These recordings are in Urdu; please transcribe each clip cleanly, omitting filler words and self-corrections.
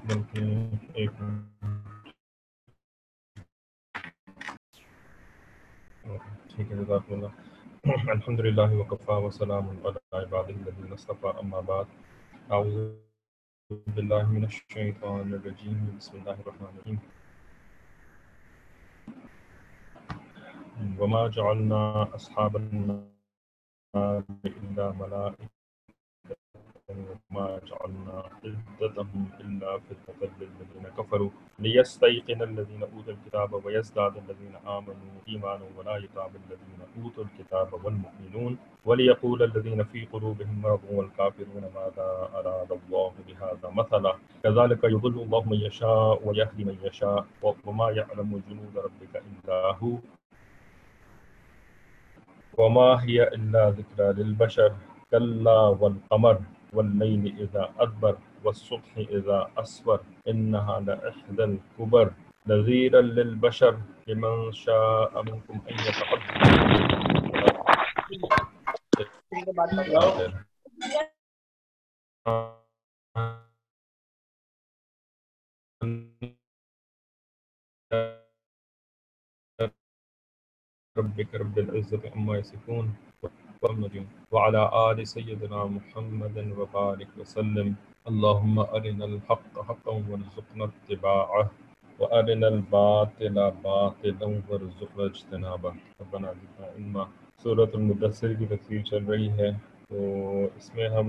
بلکہ ایک ٹھیک ہے، جزاک اللہ۔ الحمد للہ وکفا وسلام علی عبادہ الذین اصطفیٰ، اما بعد، اعوذ باللہ من الشیطان الرجیم، بسم اللہ الرحمن الرحیم۔ وما جعلنا اصحاب النار الا ملائکۃ وما جعلنا عدتهم الا فتنة للذین کفروا لیستيقن الذین اوتوا الکتاب ویزداد الذین آمنوا ایمانا ولا یرتاب الذین اوتوا الکتاب والمؤمنون وليقول الذين في قلوبهم مرض والكافرون ماذا أراد الله بهذا مثلا كذلك يضل الله من يشاء ويهدي من يشاء وما يعلم جنود ربك إلا هو وما هي إلا ذكرى للبشر كلا والقمر والليل إذا أدبر والصبح إذا أسفر إنها لإحدى الكبر نذيرا للبشر لمن شاء منكم أن يتقدم ربك رب العزة عما يصفون وعلى آل سيدنا محمد وبارك وسلم اللهم أرنا الحق حقا وارزقنا اتباعه وأرنا الباطل باطلا وارزقنا اجتنابه ربنا زدنا علما۔ سورۃ المدثر کی تفسیر چل رہی ہے، تو اس میں ہم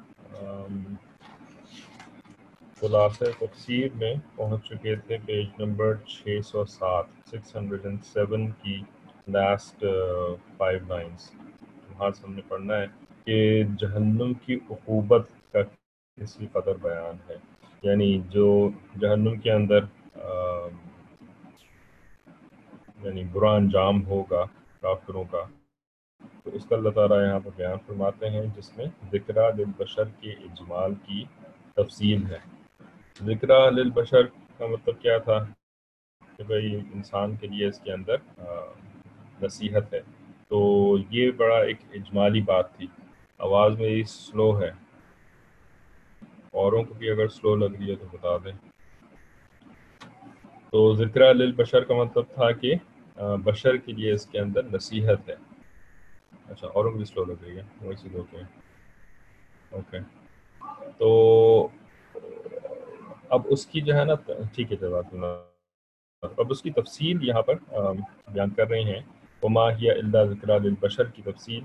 خلاصہ تفسیر میں پہنچ چکے تھے، پیج نمبر 607 607 کی لاسٹ 5 لائنز۔ وہاں سے ہم نے پڑھنا ہے کہ جہنم کی عقوبت کا کسی قدر بیان ہے، یعنی جو جہنم کے اندر یعنی برا انجام ہوگا کافروں کا، تو اس کا اللہ تعالیٰ یہاں پر بیان فرماتے ہیں، جس میں ذکرہ للبشر کے اجمال کی تفصیل ہے۔ ذکرہ للبشر کا مطلب کیا تھا کہ بھئی انسان کے لیے اس کے اندر نصیحت ہے، تو یہ بڑا ایک اجمالی بات تھی۔ آواز میری سلو ہے، اوروں کو بھی اگر سلو لگ رہی ہے تو بتا دیں۔ تو ذکرہ للبشر کا مطلب تھا کہ بشر کے لیے اس کے اندر نصیحت ہے۔ اچھا، اوروں کو بھی سلو لگ رہی ہے، ویسے دو کے اوکے۔ تو اب اس کی جو ہے نا، ٹھیک ہے، جزاک اللہ۔ اب اس کی تفصیل یہاں پر بیان کر رہے ہیں، وما ہی الا ذکرى للبشر کی تفصیل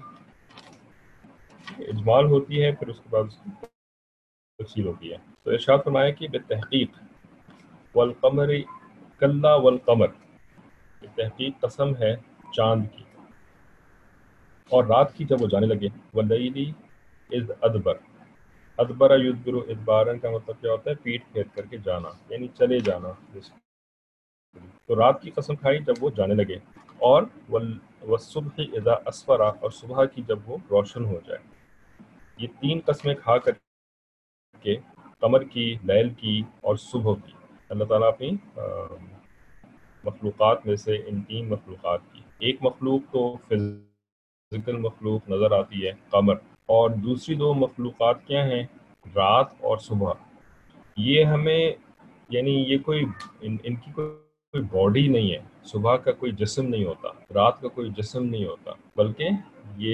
اجمال ہوتی ہے، پھر اس کے بعد تفصیل ہوتی ہے۔ تو ارشاد فرمایا کہ بالتحقیق والقمر کلا والقمر، بالتحقیق قسم ہے چاند کی اور رات کی جب وہ جانے لگے، واللیل اذ ادبر، ادبر یدبر ادبارن کا مطلب کیا ہوتا ہے؟ پیٹ پھیر کر کے جانا، یعنی چلے جانا۔ تو رات کی قسم کھائی جب وہ جانے لگے، اور والصبح اذا اسفر، اور صبح کی جب وہ روشن ہو جائے۔ یہ تین قسمیں کھا کر کے، قمر کی، لیل کی اور صبح کی، اللہ تعالیٰ اپنی مخلوقات میں سے ان تین مخلوقات کی، ایک مخلوق تو فزیکل مخلوق نظر آتی ہے قمر، اور دوسری دو مخلوقات کیا ہیں؟ رات اور صبح۔ یہ ہمیں یعنی یہ کوئی ان کی کوئی باڈی نہیں ہے، صبح کا کوئی جسم نہیں ہوتا، رات کا کوئی جسم نہیں ہوتا، بلکہ یہ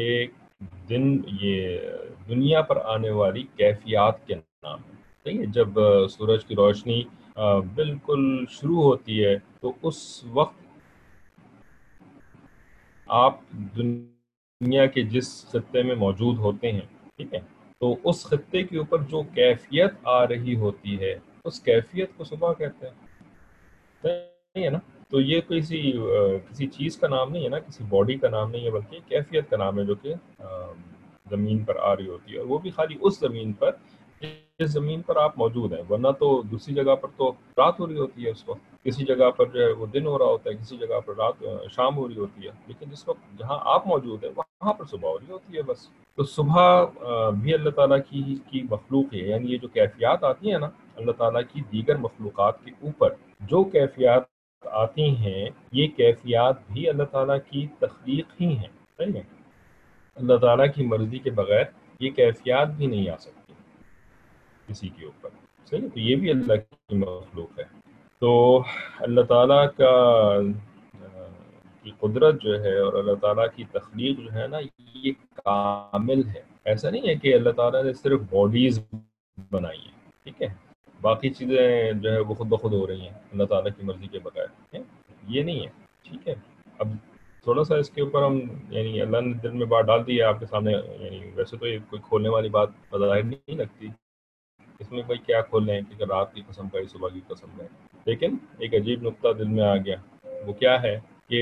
دنیا پر آنے والی کیفیات کے نام ہے۔ صحیح ہے، جب سورج کی روشنی بالکل شروع ہوتی ہے تو اس وقت آپ دنیا کے جس خطے میں موجود ہوتے ہیں، ٹھیک ہے، تو اس خطے کے اوپر جو کیفیت آ رہی ہوتی ہے، اس کیفیت کو صبح کہتے ہیں۔ صحیح ہے نا؟ تو یہ کسی چیز کا نام نہیں ہے نا، کسی باڈی کا نام نہیں ہے، بلکہ کیفیت کا نام ہے، جو کہ زمین پر آ رہی ہوتی ہے، اور وہ بھی خالی اس زمین پر جس زمین پر آپ موجود ہیں، ورنہ تو دوسری جگہ پر تو رات ہو رہی ہوتی ہے اس وقت، کسی جگہ پر جو ہے وہ دن ہو رہا ہوتا ہے، کسی جگہ پر شام ہو رہی ہوتی ہے، لیکن جس وقت جہاں آپ موجود ہیں وہاں پر صبح ہو رہی ہوتی ہے بس۔ تو صبح بھی اللہ تعالیٰ کی مخلوق ہے، یعنی یہ جو کیفیات آتی ہیں نا اللہ تعالیٰ کی دیگر مخلوقات کے اوپر، جو کیفیات آتی ہیں، یہ کیفیات بھی اللہ تعالیٰ کی تخلیق ہی ہیں۔ صحیح ہے، اللہ تعالیٰ کی مرضی کے بغیر یہ کیفیات بھی نہیں آ سکتی کسی کے اوپر۔ صحیح ہے، تو یہ بھی اللہ کی مخلوق ہے. تو اللہ تعالیٰ کا کی قدرت جو ہے اور اللہ تعالیٰ کی تخلیق جو ہے نا یہ کامل ہے. ایسا نہیں ہے کہ اللہ تعالیٰ نے صرف باڈیز بنائی ہیں، ٹھیک ہے، باقی چیزیں جو ہے وہ خود بخود ہو رہی ہیں اللہ تعالیٰ کی مرضی کے بغیر. یہ نہیں ہے، ٹھیک ہے. اب تھوڑا سا اس کے اوپر ہم یعنی اللہ نے دل میں بات ڈال دی ہے آپ کے سامنے. یعنی ویسے تو یہ کوئی کھولنے والی بات بظاہر نہیں لگتی، اس میں بھائی کیا کھول رہے ہیں کہ رات کی قسم کا صبح کی قسم ہے. لیکن ایک عجیب نقطہ دل میں آ گیا، وہ کیا ہے کہ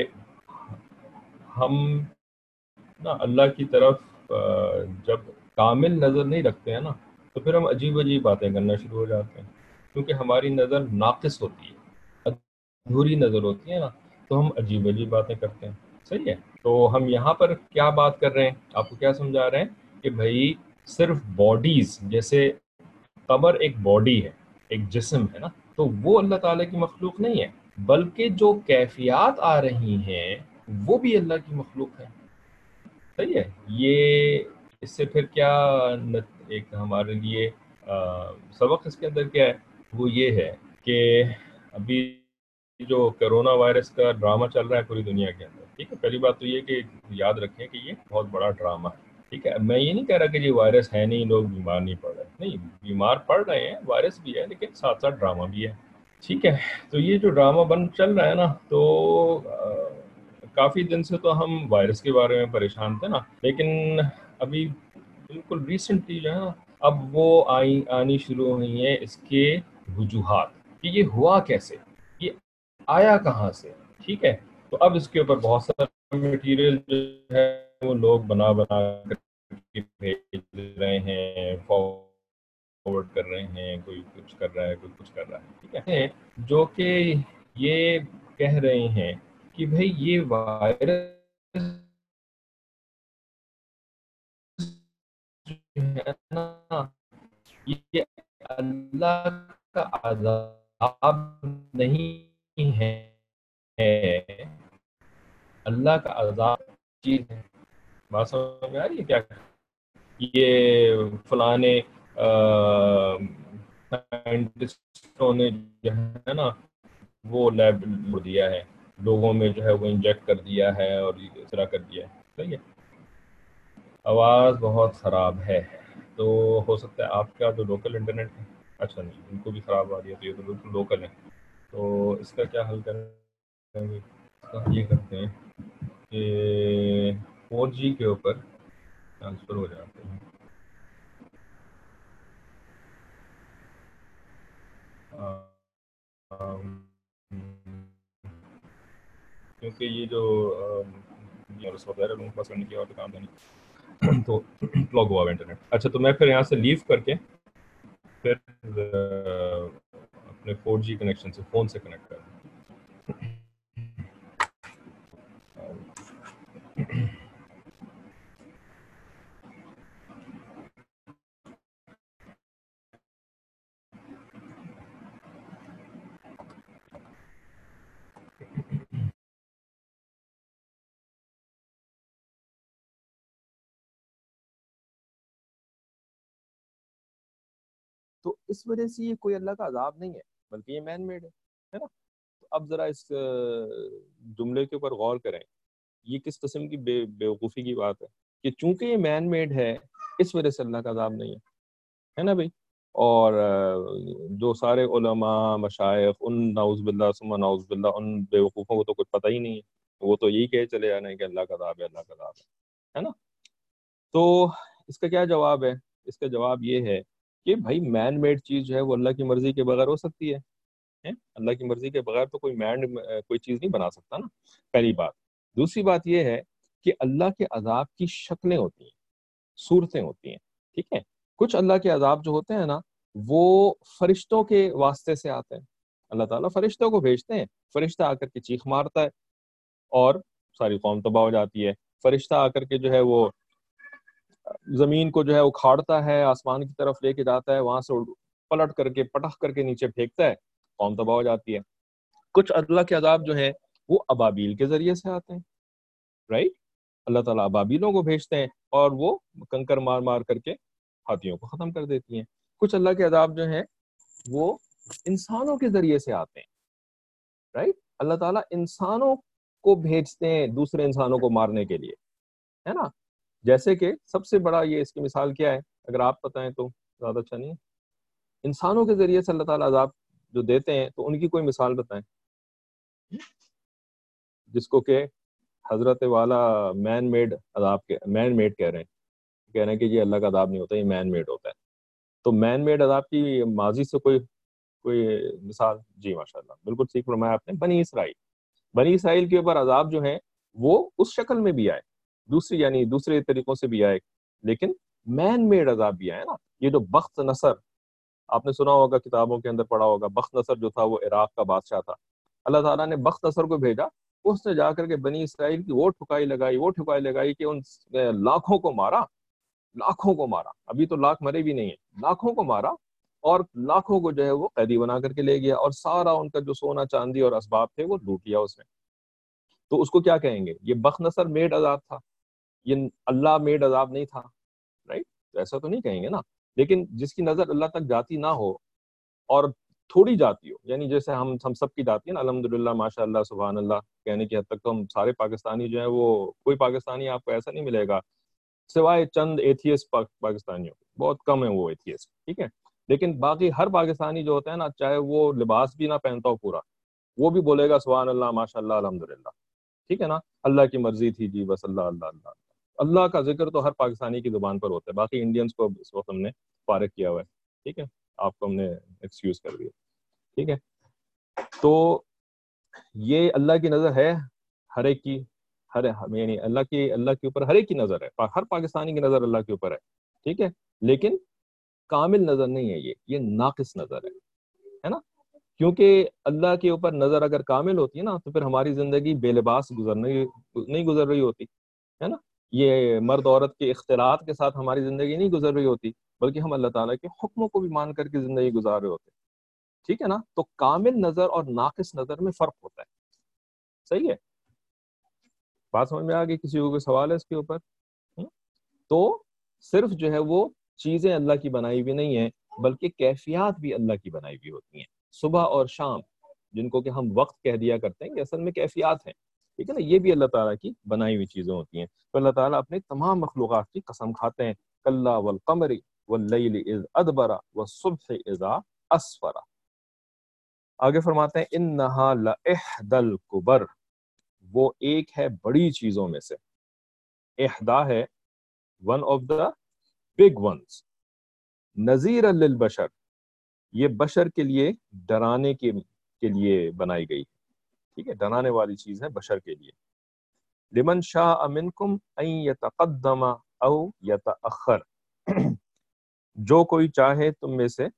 ہم نا اللہ کی طرف جب کامل نظر نہیں رکھتے ہیں نا تو پھر ہم عجیب عجیب باتیں کرنا شروع ہو جاتے ہیں، کیونکہ ہماری نظر ناقص ہوتی ہے، ادھوری نظر ہوتی ہے نا، تو ہم عجیب عجیب باتیں کرتے ہیں. صحیح ہے. تو ہم یہاں پر کیا بات کر رہے ہیں، آپ کو کیا سمجھا رہے ہیں کہ بھائی صرف باڈیز، جیسے قبر ایک باڈی ہے، ایک جسم ہے نا، تو وہ اللہ تعالیٰ کی مخلوق نہیں ہے، بلکہ جو کیفیات آ رہی ہیں وہ بھی اللہ کی مخلوق ہے. صحیح ہے. یہ اس سے پھر کیا ایک ہمارے لیے سبق اس کے اندر کیا ہے، وہ یہ ہے کہ ابھی جو کرونا وائرس کا ڈرامہ چل رہا ہے پوری دنیا کے اندر، ٹھیک ہے، پہلی بات تو یہ کہ یاد رکھیں کہ یہ بہت بڑا ڈرامہ ہے. ٹھیک ہے، میں یہ نہیں کہہ رہا کہ یہ وائرس ہے نہیں، لوگ بیمار نہیں پڑ رہے، نہیں، بیمار پڑ رہے ہیں، وائرس بھی ہے، لیکن ساتھ ساتھ ڈرامہ بھی ہے. ٹھیک ہے. تو یہ جو ڈرامہ چل رہا ہے نا، تو کافی دن سے تو ہم وائرس کے بارے میں پریشان تھے نا، لیکن ابھی بالکل ریسنٹلی جو ہے نا اب وہ آنی شروع ہوئی ہیں اس کے وجوہات کہ یہ ہوا کیسے، یہ آیا کہاں سے. ٹھیک ہے. تو اب اس کے اوپر بہت سارا میٹیریل جو ہے وہ لوگ بنا کر بھیج رہے ہیں، فارورڈ کر رہے ہیں، کوئی کچھ کر رہا ہے، کوئی کچھ کر رہا ہے. ٹھیک ہے. جو کہ یہ کہہ رہے ہیں کہ بھئی یہ وائرس ہے نا یہ اللہ کا عذاب نہیں ہے، اللہ کا عذاب چیز ہے. بات سمجھ میں آ رہی ہے کیا؟ یہ فلانے سائنٹسٹوں نے جو ہے نا وہ لیب دیا ہے، لوگوں میں جو ہے وہ انجیکٹ کر دیا ہے اور اس طرح کر دیا ہے. صحیح ہے. آواز بہت خراب ہے، تو ہو سکتا ہے آپ کا جو لوکل انٹرنیٹ ہے، اچھا نہیں ان کو بھی خراب آ رہی ہے، تو یہ تو بالکل لوکل ہے. تو اس کا کیا حل کریں گے؟ یہ کرتے ہیں کہ 4G کے اوپر ٹرانسفر ہو جاتے ہیں. کیونکہ یہ جو وغیرہ لوگوں کے پاس کرنے کی اور کام نہیں تو لاگ ہوا انٹرنیٹ. اچھا، تو میں پھر یہاں سے لیو کر کے پھر اپنے 4G کنیکشن سے فون سے کنیکٹ کر دیں. تو اس وجہ سے یہ کوئی اللہ کا عذاب نہیں ہے، بلکہ یہ مین میڈ ہے نا. تو اب ذرا اس جملے کے اوپر غور کریں، یہ کس قسم کی بیوقوفی کی بات ہے کہ چونکہ یہ مین میڈ ہے اس وجہ سے اللہ کا عذاب نہیں ہے نا بھائی. اور جو سارے علماء مشائخ ان نعوذ باللہ ثم نعوذ باللہ ان بیوقوفوں کو تو کچھ پتہ ہی نہیں ہے، وہ تو یہی کہے چلے جانا ہے کہ اللہ کا عذاب ہے، اللہ کا عذاب ہے نا. تو اس کا کیا جواب ہے؟ اس کا جواب یہ ہے کہ بھائی مین میڈ چیز جو ہے وہ اللہ کی مرضی کے بغیر ہو سکتی ہے؟ اللہ کی مرضی کے بغیر تو کوئی چیز نہیں بنا سکتا نا، پہلی بات. دوسری بات یہ ہے کہ اللہ کے عذاب کی شکلیں ہوتی ہیں، صورتیں ہوتی ہیں. ٹھیک ہے. کچھ اللہ کے عذاب جو ہوتے ہیں نا وہ فرشتوں کے واسطے سے آتے ہیں. اللہ تعالیٰ فرشتوں کو بھیجتے ہیں، فرشتہ آ کر کے چیخ مارتا ہے اور ساری قوم تباہ ہو جاتی ہے. فرشتہ آ کر کے جو ہے وہ زمین کو جو ہے اکھاڑتا ہے، آسمان کی طرف لے کے جاتا ہے، وہاں سے پلٹ کر کے پٹخ کر کے نیچے پھینکتا ہے، قوم تباہ ہو جاتی ہے. کچھ اللہ کے عذاب جو ہیں وہ ابابیل کے ذریعے سے آتے ہیں، رائٹ. اللہ تعالیٰ ابابیلوں کو بھیجتے ہیں اور وہ کنکر مار مار کر کے ہاتھیوں کو ختم کر دیتی ہیں. کچھ اللہ کے عذاب جو ہیں وہ انسانوں کے ذریعے سے آتے ہیں، رائٹ؟ اللہ تعالیٰ انسانوں کو بھیجتے ہیں دوسرے انسانوں کو مارنے کے لیے، ہے نا؟ جیسے کہ سب سے بڑا یہ اس کی مثال کیا ہے، اگر آپ بتائیں تو زیادہ اچھا نہیں ہے؟ انسانوں کے ذریعے سے اللہ تعالیٰ عذاب جو دیتے ہیں تو ان کی کوئی مثال بتائیں جس کو کہ حضرت والا مین میڈ عذاب کے مین میڈ کہہ رہے ہیں کہ یہ اللہ کا عذاب نہیں ہوتا، یہ مین میڈ ہوتا ہے. تو مین میڈ عذاب کی ماضی سے کوئی مثال؟ جی ماشاء اللہ، بالکل ٹھیک فرمایا آپ نے. بنی اسرائیل کے اوپر عذاب جو ہیں وہ اس شکل میں بھی آئے، دوسرے طریقوں سے بھی آئے، لیکن مین میڈ عذاب بھی آئے نا. یہ جو بخت نصر، آپ نے سنا ہوگا، کتابوں کے اندر پڑھا ہوگا، بخت نصر جو تھا وہ عراق کا بادشاہ تھا. اللہ تعالیٰ نے بخت نصر کو بھیجا، اس نے جا کر کے بنی اسرائیل کی وہ ٹھکائی لگائی کہ ان لاکھوں کو مارا. ابھی تو لاکھ مرے بھی نہیں ہیں، لاکھوں کو مارا، اور لاکھوں کو جو ہے وہ قیدی بنا کر کے لے گیا، اور سارا ان کا جو سونا چاندی اور اسباب تھے وہ لوٹ لیا اس نے. تو اس کو کیا کہیں گے؟ یہ بخت نصر میڈ عذاب تھا، یہ اللہ میڈ عذاب نہیں تھا، رائٹ؟ تو ایسا تو نہیں کہیں گے نا. لیکن جس کی نظر اللہ تک جاتی نہ ہو اور تھوڑی جاتی ہو، یعنی جیسے ہم سب کی جاتی ہے نا، الحمدللہ ماشاء اللہ سبحان اللہ کہنے کی حد تک تو ہم سارے پاکستانی جو ہیں وہ، کوئی پاکستانی آپ کو ایسا نہیں ملے گا سوائے چند ایتھیسٹ پاکستانیوں، بہت کم ہیں وہ ایتھیسٹ، ٹھیک ہے؟ لیکن باقی ہر پاکستانی جو ہوتا ہے نا، چاہے وہ لباس بھی نہ پہنتا ہو پورا، وہ بھی بولے گا سبحان اللہ ماشاء اللہ الحمدللہ، ٹھیک ہے نا؟ اللہ کی مرضی تھی جی، بس اللہ اللہ اللہ اللہ کا ذکر تو ہر پاکستانی کی زبان پر ہوتا ہے. باقی انڈینس کو اس وقت ہم نے فارغ کیا ہوا ہے، ٹھیک ہے؟ آپ کو ہم نے ایکسکیوز کر دیا، ٹھیک ہے؟ تو یہ اللہ کی نظر ہے ہر ایک کی، یعنی اللہ کے اوپر ہر ایک کی نظر ہے، ہر پاکستانی کی نظر اللہ کے اوپر ہے، ٹھیک ہے؟ لیکن کامل نظر نہیں ہے، یہ ناقص نظر ہے نا؟ کیونکہ اللہ کے اوپر نظر اگر کامل ہوتی ہے نا تو پھر ہماری زندگی بے لباس نہیں گزر رہی ہوتی، ہے نا؟ یہ مرد عورت کے اختلاط کے ساتھ ہماری زندگی نہیں گزر رہی ہوتی، بلکہ ہم اللہ تعالیٰ کے حکموں کو بھی مان کر کے زندگی گزار رہے ہوتے، ٹھیک ہے نا؟ تو کامل نظر اور ناقص نظر میں فرق ہوتا ہے. صحیح ہے؟ بات سمجھ میں آ گئی؟ کسی کو کوئی سوال ہے اس کے اوپر؟ ہم؟ تو صرف جو ہے وہ چیزیں اللہ کی بنائی ہوئی نہیں ہیں، بلکہ کیفیات بھی اللہ کی بنائی ہوئی ہوتی ہیں. صبح اور شام جن کو کہ ہم وقت کہہ دیا کرتے ہیں، یہ اصل میں کیفیات ہیں، ٹھیک ہے نا؟ یہ بھی اللہ تعالیٰ کی بنائی ہوئی چیزیں ہوتی ہیں. تو اللہ تعالیٰ اپنے تمام مخلوقات کی قسم کھاتے ہیں، کلا والقمر واللیل اذ ادبر والصبح اذا اسفر. آگے فرماتے ہیں انہا لإحدى الکبر، وہ ایک ہے بڑی چیزوں میں سے. احدا ہے one of the big ones. نذیر للبشر، یہ بشر کے لیے ڈرانے کے لیے بنائی گئی، ٹھیک ہے؟ ڈرانے والی چیز ہے بشر کے لیے. لمن شاء منکم ان یتقدم او یتأخر، جو کوئی چاہے تم میں سے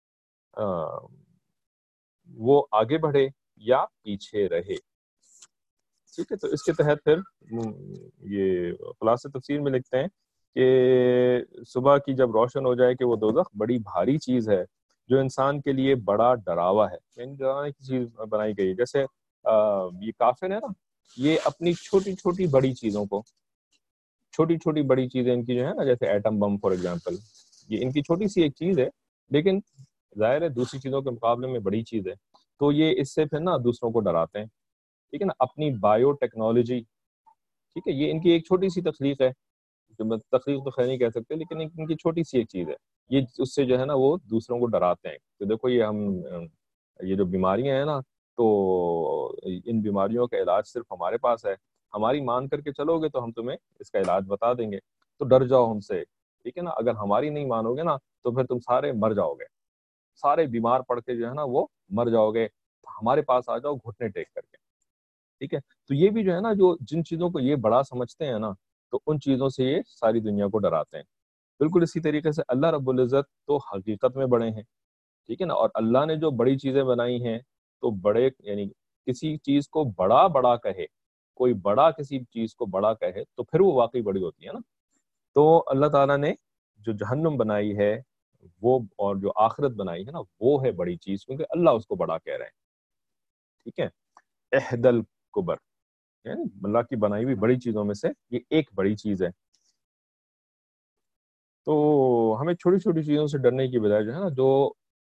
وہ آگے بڑھے یا پیچھے رہے، ٹھیک ہے؟ تو اس کے تحت پھر یہ خلاصہ تفسیر میں لکھتے ہیں کہ صبح کی جب روشن ہو جائے کہ وہ دوزخ بڑی بھاری چیز ہے جو انسان کے لیے بڑا ڈراوا ہے، یعنی ڈرانے کی چیز بنائی گئی ہے. جیسے یہ کافر ہے نا، یہ اپنی چھوٹی چھوٹی بڑی چیزوں کو، چھوٹی چھوٹی بڑی چیزیں ان کی جو ہے نا، جیسے ایٹم بم فار ایگزامپل، یہ ان کی چھوٹی سی ایک چیز ہے، لیکن ظاہر ہے دوسری چیزوں کے مقابلے میں بڑی چیز ہے، تو یہ اس سے پھر نا دوسروں کو ڈراتے ہیں، ٹھیک ہے نا؟ اپنی بایو ٹیکنالوجی، ٹھیک ہے، یہ ان کی ایک چھوٹی سی تخلیق ہے، جو تخلیق تو خیر نہیں کہہ سکتے، لیکن ان کی چھوٹی سی ایک چیز ہے. یہ اس سے جو ہے نا وہ دوسروں کو ڈراتے ہیں کہ دیکھو یہ جو بیماریاں ہیں نا، تو ان بیماریوں کا علاج صرف ہمارے پاس ہے، ہماری مان کر کے چلو گے تو ہم تمہیں اس کا علاج بتا دیں گے، تو ڈر جاؤ ہم سے، ٹھیک ہے نا؟ اگر ہماری نہیں مانو گے نا تو پھر تم سارے مر جاؤ گے، سارے بیمار پڑ کے جو ہے نا وہ مر جاؤ گے، ہمارے پاس آ جاؤ گھٹنے ٹیک کر کے، ٹھیک ہے؟ تو یہ بھی جو ہے نا، جو جن چیزوں کو یہ بڑا سمجھتے ہیں نا، تو ان چیزوں سے یہ ساری دنیا کو ڈراتے ہیں. بالکل اسی طریقے سے اللہ رب العزت تو حقیقت میں بڑے ہیں، ٹھیک ہے نا؟ اور اللہ نے جو بڑی چیزیں بنائی ہیں تو بڑے، یعنی کسی چیز کو بڑا بڑا کہے، کوئی بڑا کسی چیز کو بڑا کہے تو پھر وہ واقعی بڑی ہوتی ہے نا. تو اللہ تعالیٰ نے جو جہنم بنائی ہے وہ، اور جو آخرت بنائی ہے نا، وہ ہے بڑی چیز، کیونکہ اللہ اس کو بڑا کہہ رہے ہیں، ٹھیک ہے؟ احد الکبر، یعنی اللہ کی بنائی ہوئی بڑی چیزوں میں سے یہ ایک بڑی چیز ہے. تو ہمیں چھوٹی چھوٹی چیزوں سے ڈرنے کی بجائے جو ہے نا، جو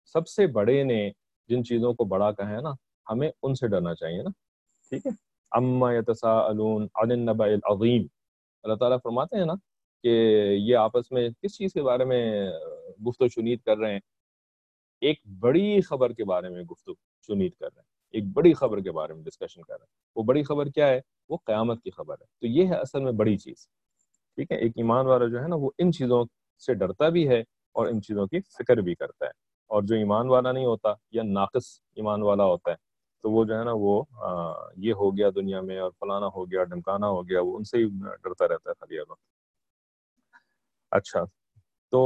سب سے بڑے نے جن چیزوں کو بڑا کہا ہے نا ہمیں ان سے ڈرنا چاہیے نا. ٹھیک ہے. اما یتساءلون عن النبأ العظیم. اللہ تعالیٰ فرماتے ہیں نا کہ یہ آپس میں کس چیز کے بارے میں گفت و شنید کر رہے ہیں. ایک بڑی خبر کے بارے میں گفت و شنید کر رہے ہیں, ایک بڑی خبر کے بارے میں ڈسکشن کر رہے ہیں. وہ بڑی خبر کیا ہے؟ وہ قیامت کی خبر ہے. تو یہ ہے اصل میں بڑی چیز. ٹھیک ہے. ایک ایمان والا جو ہے نا وہ ان چیزوں سے ڈرتا بھی ہے اور ان چیزوں کی فکر بھی کرتا ہے. اور جو ایمان والا نہیں ہوتا یا ناقص ایمان والا ہوتا ہے تو وہ جو ہے نا وہ یہ ہو گیا دنیا میں اور فلانا ہو گیا ڈھمکانا ہو گیا, وہ ان سے ہی ڈرتا رہتا ہے خالی وقت. اچھا, تو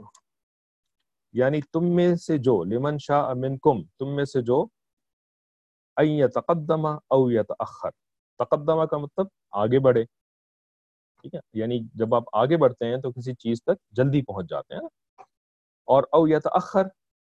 یعنی تم میں سے جو لمن شاء منکم, تم میں سے جو ان یتقدم او یتأخر. تقدمہ کا مطلب آگے بڑھے. ٹھیک ہے. یعنی جب آپ آگے بڑھتے ہیں تو کسی چیز تک جلدی پہنچ جاتے ہیں, اور او یتأخر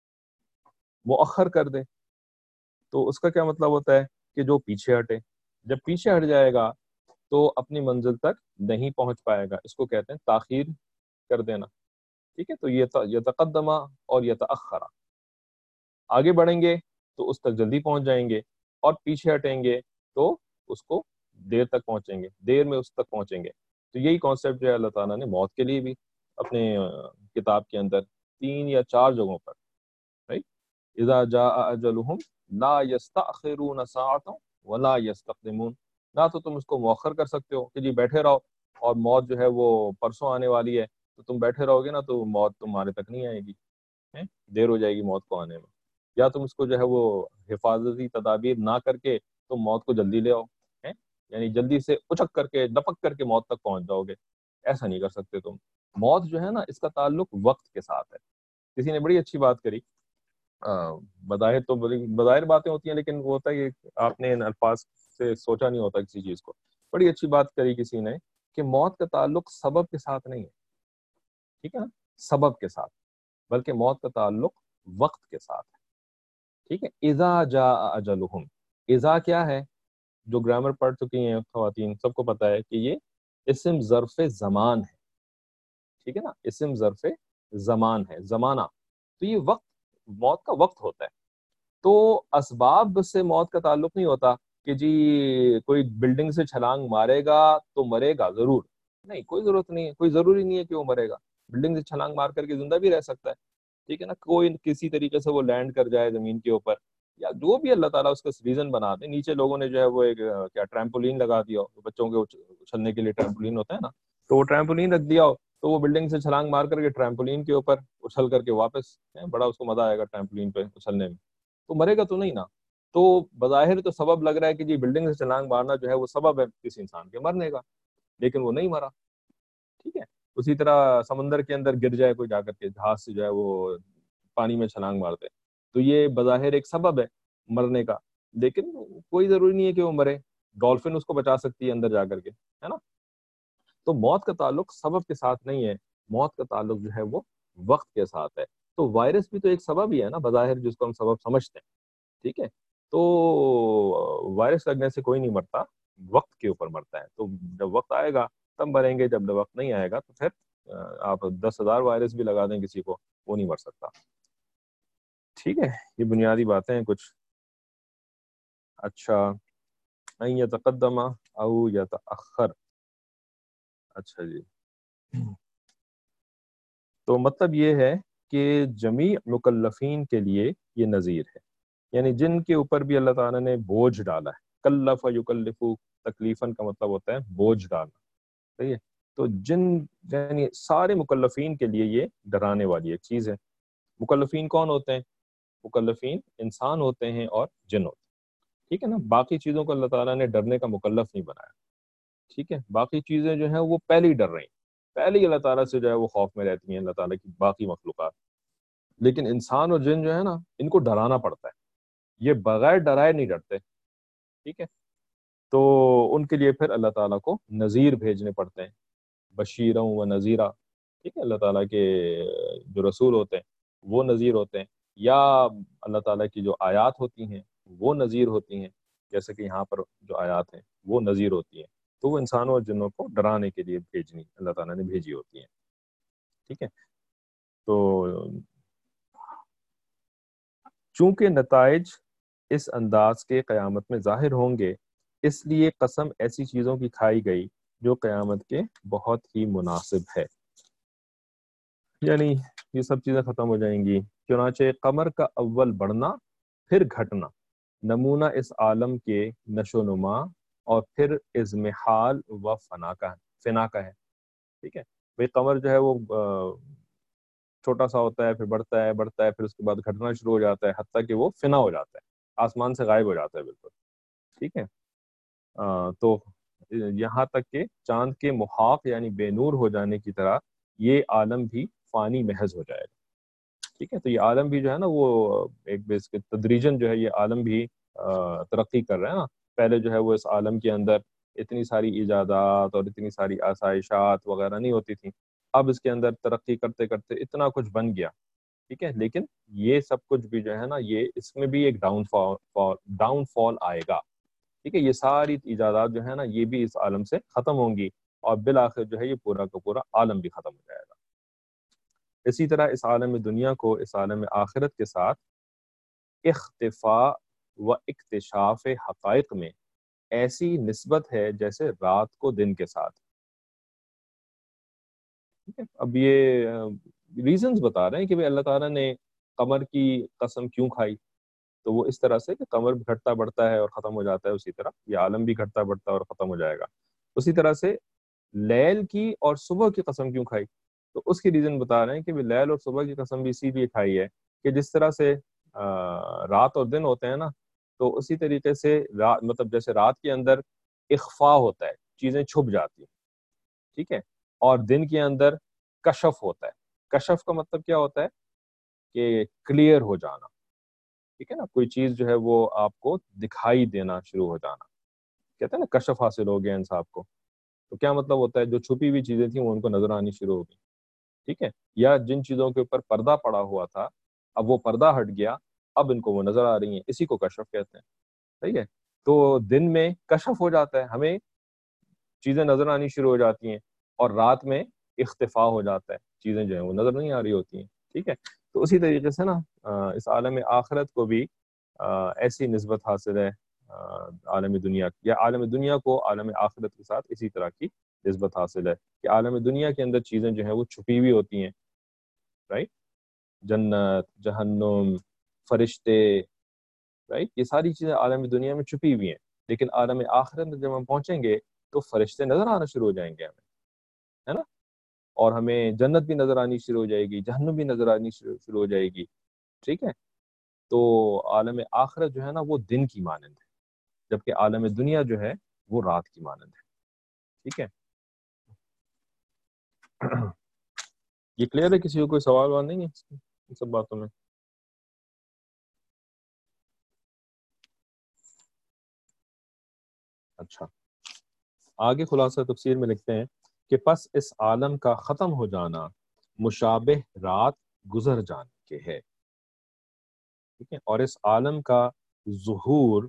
مؤخر کر دے تو اس کا کیا مطلب ہوتا ہے کہ جو پیچھے ہٹے. جب پیچھے ہٹ جائے گا تو اپنی منزل تک نہیں پہنچ پائے گا. اس کو کہتے ہیں تاخیر کر دینا. ٹھیک ہے. تو یہ یتقدمہ اور یتأخر, آگے بڑھیں گے تو اس تک جلدی پہنچ جائیں گے, اور پیچھے ہٹیں گے تو اس کو دیر تک پہنچیں گے, دیر میں اس تک پہنچیں گے. تو یہی کانسیپٹ جو ہے اللہ تعالیٰ نے موت کے لیے بھی اپنے کتاب کے اندر 3 یا 4 جگہوں پر, رائٹ, اذا جاء اجلہم لا یستأخرون ساعۃ ولا یستقدمون. نہ تو تم اس کو مؤخر کر سکتے ہو کہ جی بیٹھے رہو اور موت جو ہے وہ پرسوں آنے والی ہے, تو تم بیٹھے رہو گے نا تو موت تمہارے تک نہیں آئے گی, دیر ہو جائے گی موت کو آنے میں. یا تم اس کو جو ہے وہ حفاظتی تدابیر نہ کر کے تم موت کو جلدی لے آؤ, یعنی جلدی سے اچک کر کے ڈپک کر کے موت تک پہنچ جاؤ گے. ایسا نہیں کر سکتے تم. موت جو ہے نا اس کا تعلق وقت کے ساتھ ہے. کسی نے بڑی اچھی بات کری, بظاہر تو بظاہر باتیں ہوتی ہیں لیکن وہ ہوتا ہے کہ آپ نے ان الفاظ سے سوچا نہیں ہوتا کسی چیز کو. بڑی اچھی بات کری کسی نے کہ موت کا تعلق سبب کے ساتھ نہیں ہے. ٹھیک ہے نا, سبب کے ساتھ, بلکہ موت کا تعلق وقت کے ساتھ ہے. ٹھیک ہے. اذا جاء اجلہم, اذا کیا ہے؟ جو گرامر پڑھ چکی ہیں خواتین سب کو پتا ہے کہ یہ اسم ظرف زمان ہے. ٹھیک ہے نا, اسم ظرف زمان ہے, زمانہ. تو یہ وقت, موت کا وقت ہوتا ہے. تو اسباب سے موت کا تعلق نہیں ہوتا کہ جی کوئی بلڈنگ سے چھلانگ مارے گا تو مرے گا ضرور. نہیں, کوئی ضرورت نہیں ہے, کوئی ضروری نہیں ہے کہ وہ مرے گا. بلڈنگ سے چھلانگ مار کر کے زندہ بھی رہ سکتا ہے. ٹھیک ہے نا, کوئی کسی طریقے سے وہ لینڈ کر جائے زمین کے اوپر, یا جو بھی اللہ تعالیٰ اس کا ریزن بنا دے. نیچے لوگوں نے جو ہے وہ ایک کیا ٹریمپولین لگا دیا ہو, بچوں کے اچھلنے کے لیے ٹریمپولین ہوتا ہے نا, تو وہ ٹریمپولین رکھ دیا ہو تو وہ بلڈنگ سے چھلانگ مار کر کے ٹریمپولین کے اوپر اچھل کر کے واپس, بڑا اس کو مزہ آئے گا ٹریمپولین پہ اچھلنے میں, تو مرے گا تو نہیں نا. تو بظاہر تو سبب لگ رہا ہے کہ جی بلڈنگ سے چھلانگ مارنا جو ہے وہ سبب ہے کسی انسان کے مرنے کا, لیکن وہ نہیں مرا. ٹھیک ہے. اسی طرح سمندر کے اندر گر جائے کوئی جا کر کے جہاز سے جو ہے وہ پانی میں چھلانگ مارتے, تو یہ بظاہر ایک سبب ہے مرنے کا, لیکن کوئی ضروری نہیں ہے کہ وہ مرے. ڈولفن اس کو بچا سکتی ہے اندر جا کر کے, ہے نا. تو موت کا تعلق سبب کے ساتھ نہیں ہے, موت کا تعلق جو ہے وہ وقت کے ساتھ ہے. تو وائرس بھی تو ایک سبب ہی ہے نا بظاہر, جس کو ہم سبب سمجھتے ہیں. ٹھیک ہے. تو وائرس لگنے سے کوئی نہیں مرتا, وقت کے اوپر مرتا ہے. تو جب وقت آئے گا تب مریں گے, جب وقت نہیں آئے گا تو پھر آپ 10,000 وائرس بھی لگا دیں کسی کو, وہ نہیں مر سکتا. ٹھیک ہے. یہ بنیادی باتیں ہیں کچھ. اچھا, ان یتقدم او یتأخر. اچھا جی, تو مطلب یہ ہے کہ جمیع مکلفین کے لیے یہ نذیر ہے, یعنی جن کے اوپر بھی اللہ تعالیٰ نے بوجھ ڈالا ہے. کلف یکلف, تکلیفاً کا مطلب ہوتا ہے بوجھ ڈالنا. صحیح ہے. تو جن یعنی سارے مکلفین کے لیے یہ ڈرانے والی ایک چیز ہے. مکلفین کون ہوتے ہیں؟ مکلفین انسان ہوتے ہیں اور جن ہوتے ہیں. ٹھیک ہے نا. باقی چیزوں کو اللہ تعالیٰ نے ڈرنے کا مکلف نہیں بنایا. ٹھیک ہے. باقی چیزیں جو ہیں وہ پہلے ہی ڈر رہی ہیں, پہلے ہی اللہ تعالیٰ سے جو ہے وہ خوف میں رہتی ہیں, اللہ تعالیٰ کی باقی مخلوقات. لیکن انسان اور جن جو ہے نا ان کو ڈرانا پڑتا ہے, یہ بغیر ڈرائے نہیں ڈرتے. ٹھیک ہے. تو ان کے لیے پھر اللہ تعالیٰ کو نذیر بھیجنے پڑتے ہیں, بشیرا و نذیرا. ٹھیک ہے. اللہ تعالیٰ کے جو رسول ہوتے ہیں وہ نذیر ہوتے ہیں, یا اللہ تعالیٰ کی جو آیات ہوتی ہیں وہ نذیر ہوتی ہیں, جیسے کہ یہاں پر جو آیات ہیں وہ نذیر ہوتی ہیں. تو وہ انسانوں اور جنوں کو ڈرانے کے لیے بھیجنی اللہ تعالیٰ نے بھیجی ہوتی ہیں. ٹھیک ہے. تو چونکہ نتائج اس انداز کے قیامت میں ظاہر ہوں گے، اس لیے قسم ایسی چیزوں کی کھائی گئی جو قیامت کے بہت ہی مناسب ہے، یعنی یہ سب چیزیں ختم ہو جائیں گی۔ چنانچہ قمر کا اول بڑھنا پھر گھٹنا نمونہ اس عالم کے نشو و نما اور پھر اضمحال و فنا کا ہے، ٹھیک ہے۔ بھئی قمر جو ہے وہ چھوٹا سا ہوتا ہے، پھر بڑھتا ہے بڑھتا ہے، پھر اس کے بعد گھٹنا شروع ہو جاتا ہے، حتیٰ کہ وہ فنا ہو جاتا ہے، آسمان سے غائب ہو جاتا ہے بالکل، ٹھیک ہے۔ تو یہاں تک کہ چاند کے محاق یعنی بے نور ہو جانے کی طرح یہ عالم بھی فانی محض ہو جائے گا، ٹھیک ہے۔ تو یہ عالم بھی جو ہے نا وہ ایک بیس کے تدریجن جو ہے یہ عالم بھی ترقی کر رہا ہے نا۔ پہلے جو ہے وہ اس عالم کے اندر اتنی ساری ایجادات اور اتنی ساری آسائشات وغیرہ نہیں ہوتی تھیں، اب اس کے اندر ترقی کرتے کرتے اتنا کچھ بن گیا، ٹھیک ہے۔ لیکن یہ سب کچھ بھی جو ہے نا یہ اس میں بھی ایک ڈاؤن فال آئے گا، ٹھیک ہے۔ یہ ساری ایجادات جو ہے نا یہ بھی اس عالم سے ختم ہوں گی اور بالآخر جو ہے یہ پورا کا پورا عالم بھی ختم ہو جائے گا۔ اسی طرح اس عالم دنیا کو اس عالم آخرت کے ساتھ اختفاء و اکتشاف حقائق میں ایسی نسبت ہے جیسے رات کو دن کے ساتھ، ٹھیک ہے۔ اب یہ ریزنز بتا رہے ہیں کہ بھئی اللہ تعالیٰ نے قمر کی قسم کیوں کھائی، تو وہ اس طرح سے کہ قمر گھٹتا بڑھتا ہے اور ختم ہو جاتا ہے، اسی طرح یہ عالم بھی گھٹتا بڑھتا ہے اور ختم ہو جائے گا۔ اسی طرح سے لیل کی اور صبح کی قسم کیوں کھائی، تو اس کی ریزن بتا رہے ہیں کہ لیل اور صبح کی قسم بھی اسی لیے کھائی ہے کہ جس طرح سے رات اور دن ہوتے ہیں نا، تو اسی طریقے سے مطلب جیسے رات کے اندر اخفاء ہوتا ہے، چیزیں چھپ جاتی ہیں، ٹھیک ہے، اور دن کے اندر کشف ہوتا ہے۔ کشف کا مطلب کیا ہوتا ہے کہ کلیئر ہو جانا، ٹھیک ہے نا، کوئی چیز جو ہے وہ آپ کو دکھائی دینا شروع ہو جانا، کہتے ہیں نا کشف حاصل ہو گیا انسان کو، تو کیا مطلب ہوتا ہے جو چھپی ہوئی چیزیں تھیں وہ ان کو نظر آنی شروع ہو گئی، ٹھیک ہے، یا جن چیزوں کے اوپر پردہ پڑا ہوا تھا اب وہ پردہ ہٹ گیا، اب ان کو وہ نظر آ رہی ہیں، اسی کو کشف کہتے ہیں، ٹھیک ہے۔ تو دن میں کشف ہو جاتا ہے، ہمیں چیزیں نظر آنی شروع ہو جاتی ہیں، اور رات میں اختفاء ہو جاتا ہے، چیزیں جو ہیں وہ نظر نہیں آ رہی ہوتی ہیں، ٹھیک ہے۔ تو اسی طریقے سے نا اس عالم آخرت کو بھی ایسی نسبت حاصل ہے عالم دنیا یا عالم دنیا کو عالم آخرت کے ساتھ اسی طرح کی نسبت حاصل ہے کہ عالم دنیا کے اندر چیزیں جو ہیں وہ چھپی ہوئی ہوتی ہیں، رائٹ، جنت، جہنم، فرشتے، رائٹ، یہ ساری چیزیں عالم دنیا میں چھپی ہوئی ہیں، لیکن عالم آخرت میں جب ہم پہنچیں گے تو فرشتے نظر آنا شروع ہو جائیں گے ہمیں، ہے نا، اور ہمیں جنت بھی نظر آنی شروع ہو جائے گی، جہنم بھی نظر آنی شروع ہو جائے گی، ٹھیک ہے۔ تو عالم آخرت جو ہے نا وہ دن کی مانند ہے، جبکہ عالم دنیا جو ہے وہ رات کی مانند ہے، ٹھیک ہے۔ یہ کلیئر ہے؟ کسی کو کوئی سوال وال نہیں ہے ان سب باتوں میں؟ اچھا، آگے خلاصہ تفسیر میں لکھتے ہیں کہ پس اس عالم کا ختم ہو جانا مشابہ رات گزر جانے کے ہے، ٹھیک ہے، اور اس عالم کا ظہور،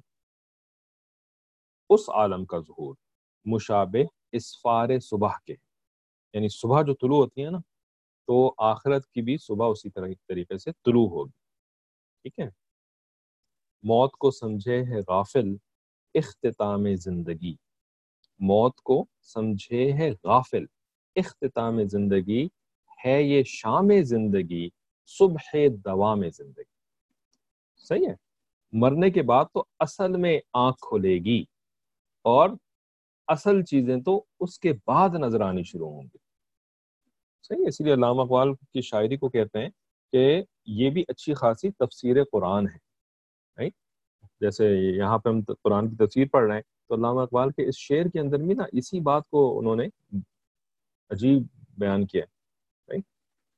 اس عالم کا ظہور مشابہ اسفار صبح کے، یعنی صبح جو طلوع ہوتی ہے نا تو آخرت کی بھی صبح اسی طریقے سے طلوع ہوگی، ٹھیک ہے۔ موت کو سمجھے ہے غافل اختتام زندگی، موت کو سمجھے ہے غافل اختتام زندگی، ہے یہ شام زندگی صبح دوام زندگی، صحیح ہے۔ مرنے کے بعد تو اصل میں آنکھ کھلے گی اور اصل چیزیں تو اس کے بعد نظر آنی شروع ہوں گی، صحیح ہے۔ اسی لیے علامہ اقبال کی شاعری کو کہتے ہیں کہ یہ بھی اچھی خاصی تفسیر قرآن ہے، right؟ جیسے یہاں پہ ہم قرآن کی تفسیر پڑھ رہے ہیں تو علامہ اقبال کے اس شعر کے اندر بھی نا اسی بات کو انہوں نے عجیب بیان کیا ہے، right؟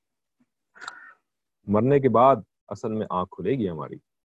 مرنے کے بعد اصل میں آنکھ کھلے گی ہماری۔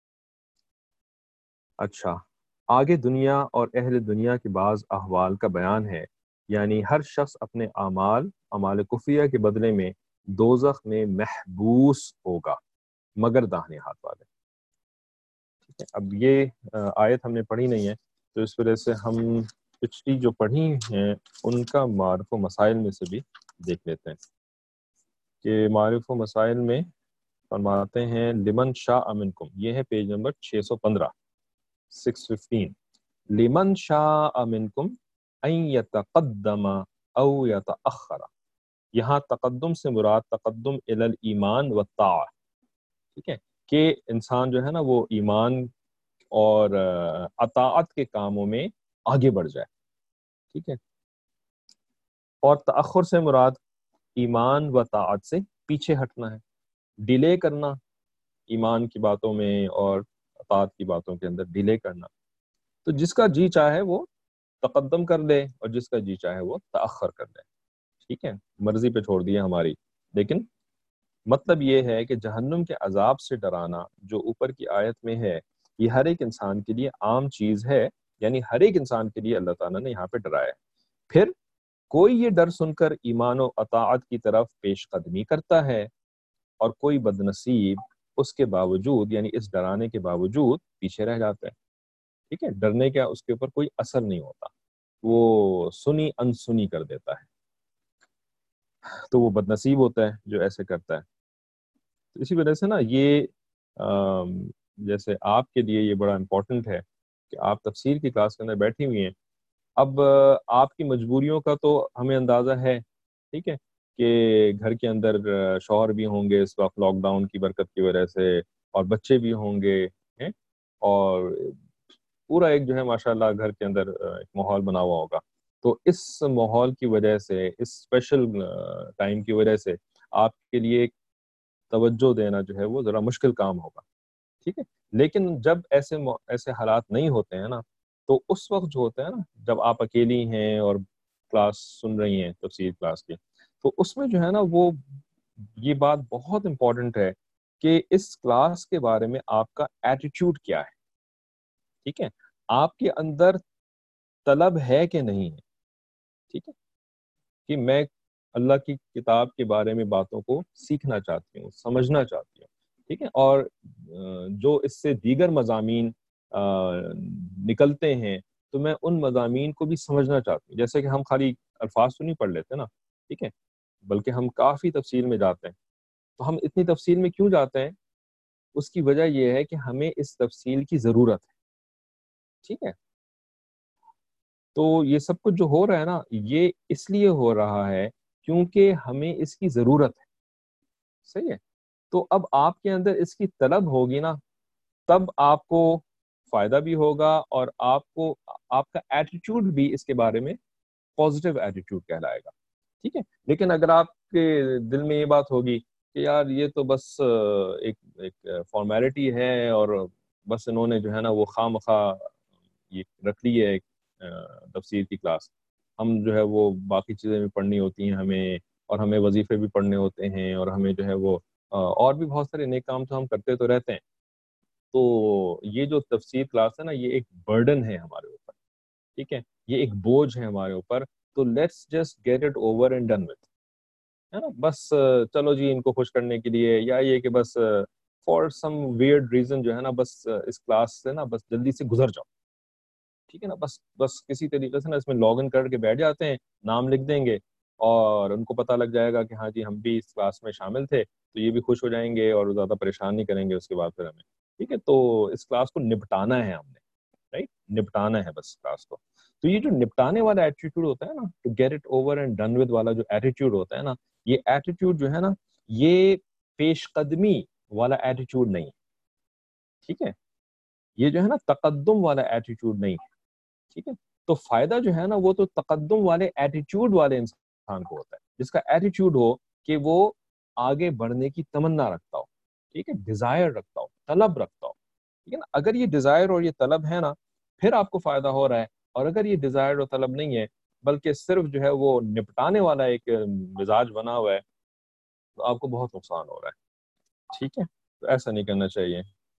اچھا، آگے دنیا اور اہل دنیا کے بعض احوال کا بیان ہے، یعنی ہر شخص اپنے اعمال کفریہ کے بدلے میں دوزخ میں محبوس ہوگا مگر داہنے ہاتھ والے، ٹھیک ہے۔ اب یہ آیت ہم نے پڑھی نہیں ہے تو اس وجہ سے ہم پچھلی جو پڑھی ہیں ان کا معارف و مسائل میں سے بھی دیکھ لیتے ہیں کہ معارف و مسائل میں فرماتے ہیں لمن شاء منکم، یہ ہے پیج نمبر 615، 615، لمن شاء منکم ان یتقدم او یتأخر، یہاں تقدم سے مراد تقدم الی الایمان والطاعہ، ٹھیک ہے، کہ انسان جو ہے نا وہ ایمان اور اطاعت کے کاموں میں آگے بڑھ جائے، ٹھیک ہے، اور تأخر سے مراد ایمان و طاعت سے پیچھے ہٹنا ہے، ڈیلے کرنا ایمان کی باتوں میں اور اطاعت کی باتوں کے اندر ڈیلے کرنا۔ تو جس کا جی چاہے وہ تقدم کر دے اور جس کا جی چاہے وہ تأخر کر دے، ٹھیک ہے، مرضی پہ چھوڑ دی ہے ہماری، لیکن مطلب یہ ہے کہ جہنم کے عذاب سے ڈرانا جو اوپر کی آیت میں ہے، یہ ہر ایک انسان کے لیے عام چیز ہے، یعنی ہر ایک انسان کے لیے اللہ تعالیٰ نے یہاں پہ ڈرایا ہے۔ پھر کوئی یہ ڈر سن کر ایمان و اطاعت کی طرف پیش قدمی کرتا ہے اور کوئی بدنصیب اس کے باوجود، یعنی اس ڈرانے کے باوجود پیچھے رہ جاتا ہے، ٹھیک ہے، ڈرنے کا اس کے اوپر کوئی اثر نہیں ہوتا، وہ سنی انسنی کر دیتا ہے، تو وہ بدنصیب ہوتا ہے جو ایسے کرتا ہے۔ تو اسی وجہ سے نا یہ جیسے آپ کے لیے یہ بڑا امپورٹنٹ ہے کہ آپ تفسیر کی کلاس کے اندر بیٹھی ہوئی ہیں، اب آپ کی مجبوریوں کا تو ہمیں اندازہ ہے، ٹھیک ہے، کہ گھر کے اندر شوہر بھی ہوں گے اس وقت لاک ڈاؤن کی برکت کی وجہ سے، اور بچے بھی ہوں گے ہیں، اور پورا ایک جو ہے ماشاءاللہ گھر کے اندر ایک ماحول بنا ہوا ہوگا، تو اس ماحول کی وجہ سے، اس اسپیشل ٹائم کی وجہ سے آپ کے لیے توجہ دینا جو ہے وہ ذرا مشکل کام ہوگا، ٹھیک ہے، لیکن جب ایسے حالات نہیں ہوتے ہیں نا، تو اس وقت جو ہوتا ہے نا جب آپ اکیلی ہیں اور کلاس سن رہی ہیں تفسیر کلاس کی، تو اس میں جو ہے نا وہ یہ بات بہت امپورٹنٹ ہے کہ اس کلاس کے بارے میں آپ کا ایٹیٹیوڈ کیا ہے، ٹھیک ہے، آپ کے اندر طلب ہے کہ نہیں ہے، ٹھیک ہے، کہ میں اللہ کی کتاب کے بارے میں باتوں کو سیکھنا چاہتی ہوں، سمجھنا چاہتی ہوں، ٹھیک ہے، اور جو اس سے دیگر مضامین نکلتے ہیں تو میں ان مضامین کو بھی سمجھنا چاہتی ہوں، جیسے کہ ہم خالی الفاظ تو نہیں پڑھ لیتے نا، ٹھیک ہے، بلکہ ہم کافی تفصیل میں جاتے ہیں، تو ہم اتنی تفصیل میں کیوں جاتے ہیں؟ اس کی وجہ یہ ہے کہ ہمیں اس تفصیل کی ضرورت ہے، ٹھیک ہے، تو یہ سب کچھ جو ہو رہا ہے نا یہ اس لیے ہو رہا ہے کیونکہ ہمیں اس کی ضرورت ہے، صحیح ہے، تو اب آپ کے اندر اس کی طلب ہوگی نا، تب آپ کو فائدہ بھی ہوگا، اور آپ کا ایٹیٹیوڈ بھی اس کے بارے میں پازیٹیو ایٹیٹیوڈ کہلائے گا، ٹھیک ہے، لیکن اگر آپ کے دل میں یہ بات ہوگی کہ یار یہ تو بس ایک فارمیلٹی ہے، اور بس انہوں نے جو ہے نا وہ خواہ مخواہ یہ رکھ لی ہے ایک تفسیر کی کلاس، ہم جو ہے وہ باقی چیزیں بھی پڑھنی ہوتی ہیں ہمیں، اور ہمیں وظیفے بھی پڑھنے ہوتے ہیں، اور ہمیں جو ہے وہ اور بھی بہت سارے نیک کام تو ہم کرتے تو رہتے ہیں، تو یہ جو تفسیر کلاس ہے نا یہ ایک برڈن ہے ہمارے اوپر، ٹھیک ہے، یہ ایک بوجھ ہے ہمارے اوپر، تو let's just get it over and done with, ہے نا، بس چلو جی ان کو خوش کرنے کے لیے، یا یہ کہ بس فار سم ویئرڈ ریزن جو ہے نا بس اس کلاس سے نا بس جلدی سے گزر جاؤ، ٹھیک ہے نا، بس کسی طریقے سے نا اس میں لاگ ان کر کے بیٹھ جاتے ہیں، نام لکھ دیں گے، اور ان کو پتہ لگ جائے گا کہ ہاں جی ہم بھی اس کلاس میں شامل تھے، تو یہ بھی خوش ہو جائیں گے اور زیادہ پریشان نہیں کریں گے اس کے بعد پھر ہمیں، ٹھیک ہے، تو اس کلاس کو نپٹانا ہے ہم نے، رائٹ، نپٹانا ہے بس کلاس کو، تو یہ جو نپٹانے والا ایٹیٹیوڈ ہوتا ہے نا، to get it over and done with والا جو ایٹیٹیوڈ ہوتا ہے نا، یہ ایٹیٹیوڈ جو ہے نا یہ پیش قدمی والا ایٹیٹیوڈ نہیں ہے، ٹھیک ہے، یہ جو ہے نا تقدم والا ایٹیٹیوڈ نہیں ہے، ٹھیک ہے، تو فائدہ جو ہے نا وہ تو تقدم والے ایٹیٹیوڈ والے انسان کو ہوتا ہے، جس کا ایٹیٹیوڈ ہو کہ وہ آگے بڑھنے کی تمنا رکھتا ہو، ٹھیک ہے، ڈیزائر رکھتا ہو، طلب رکھتا ہو، ٹھیک ہے نا، اگر یہ ڈیزائر اور یہ طلب ہے نا پھر آپ کو فائدہ ہو رہا ہے، اور اگر یہ ڈیزائر اور طلب نہیں ہے بلکہ صرف جو ہے وہ نپٹانے والا ایک مزاج بنا ہوا ہے، تو آپ کو بہت نقصان ہو رہا ہے، ٹھیک ہے، تو ایسا نہیں کرنا چاہیے۔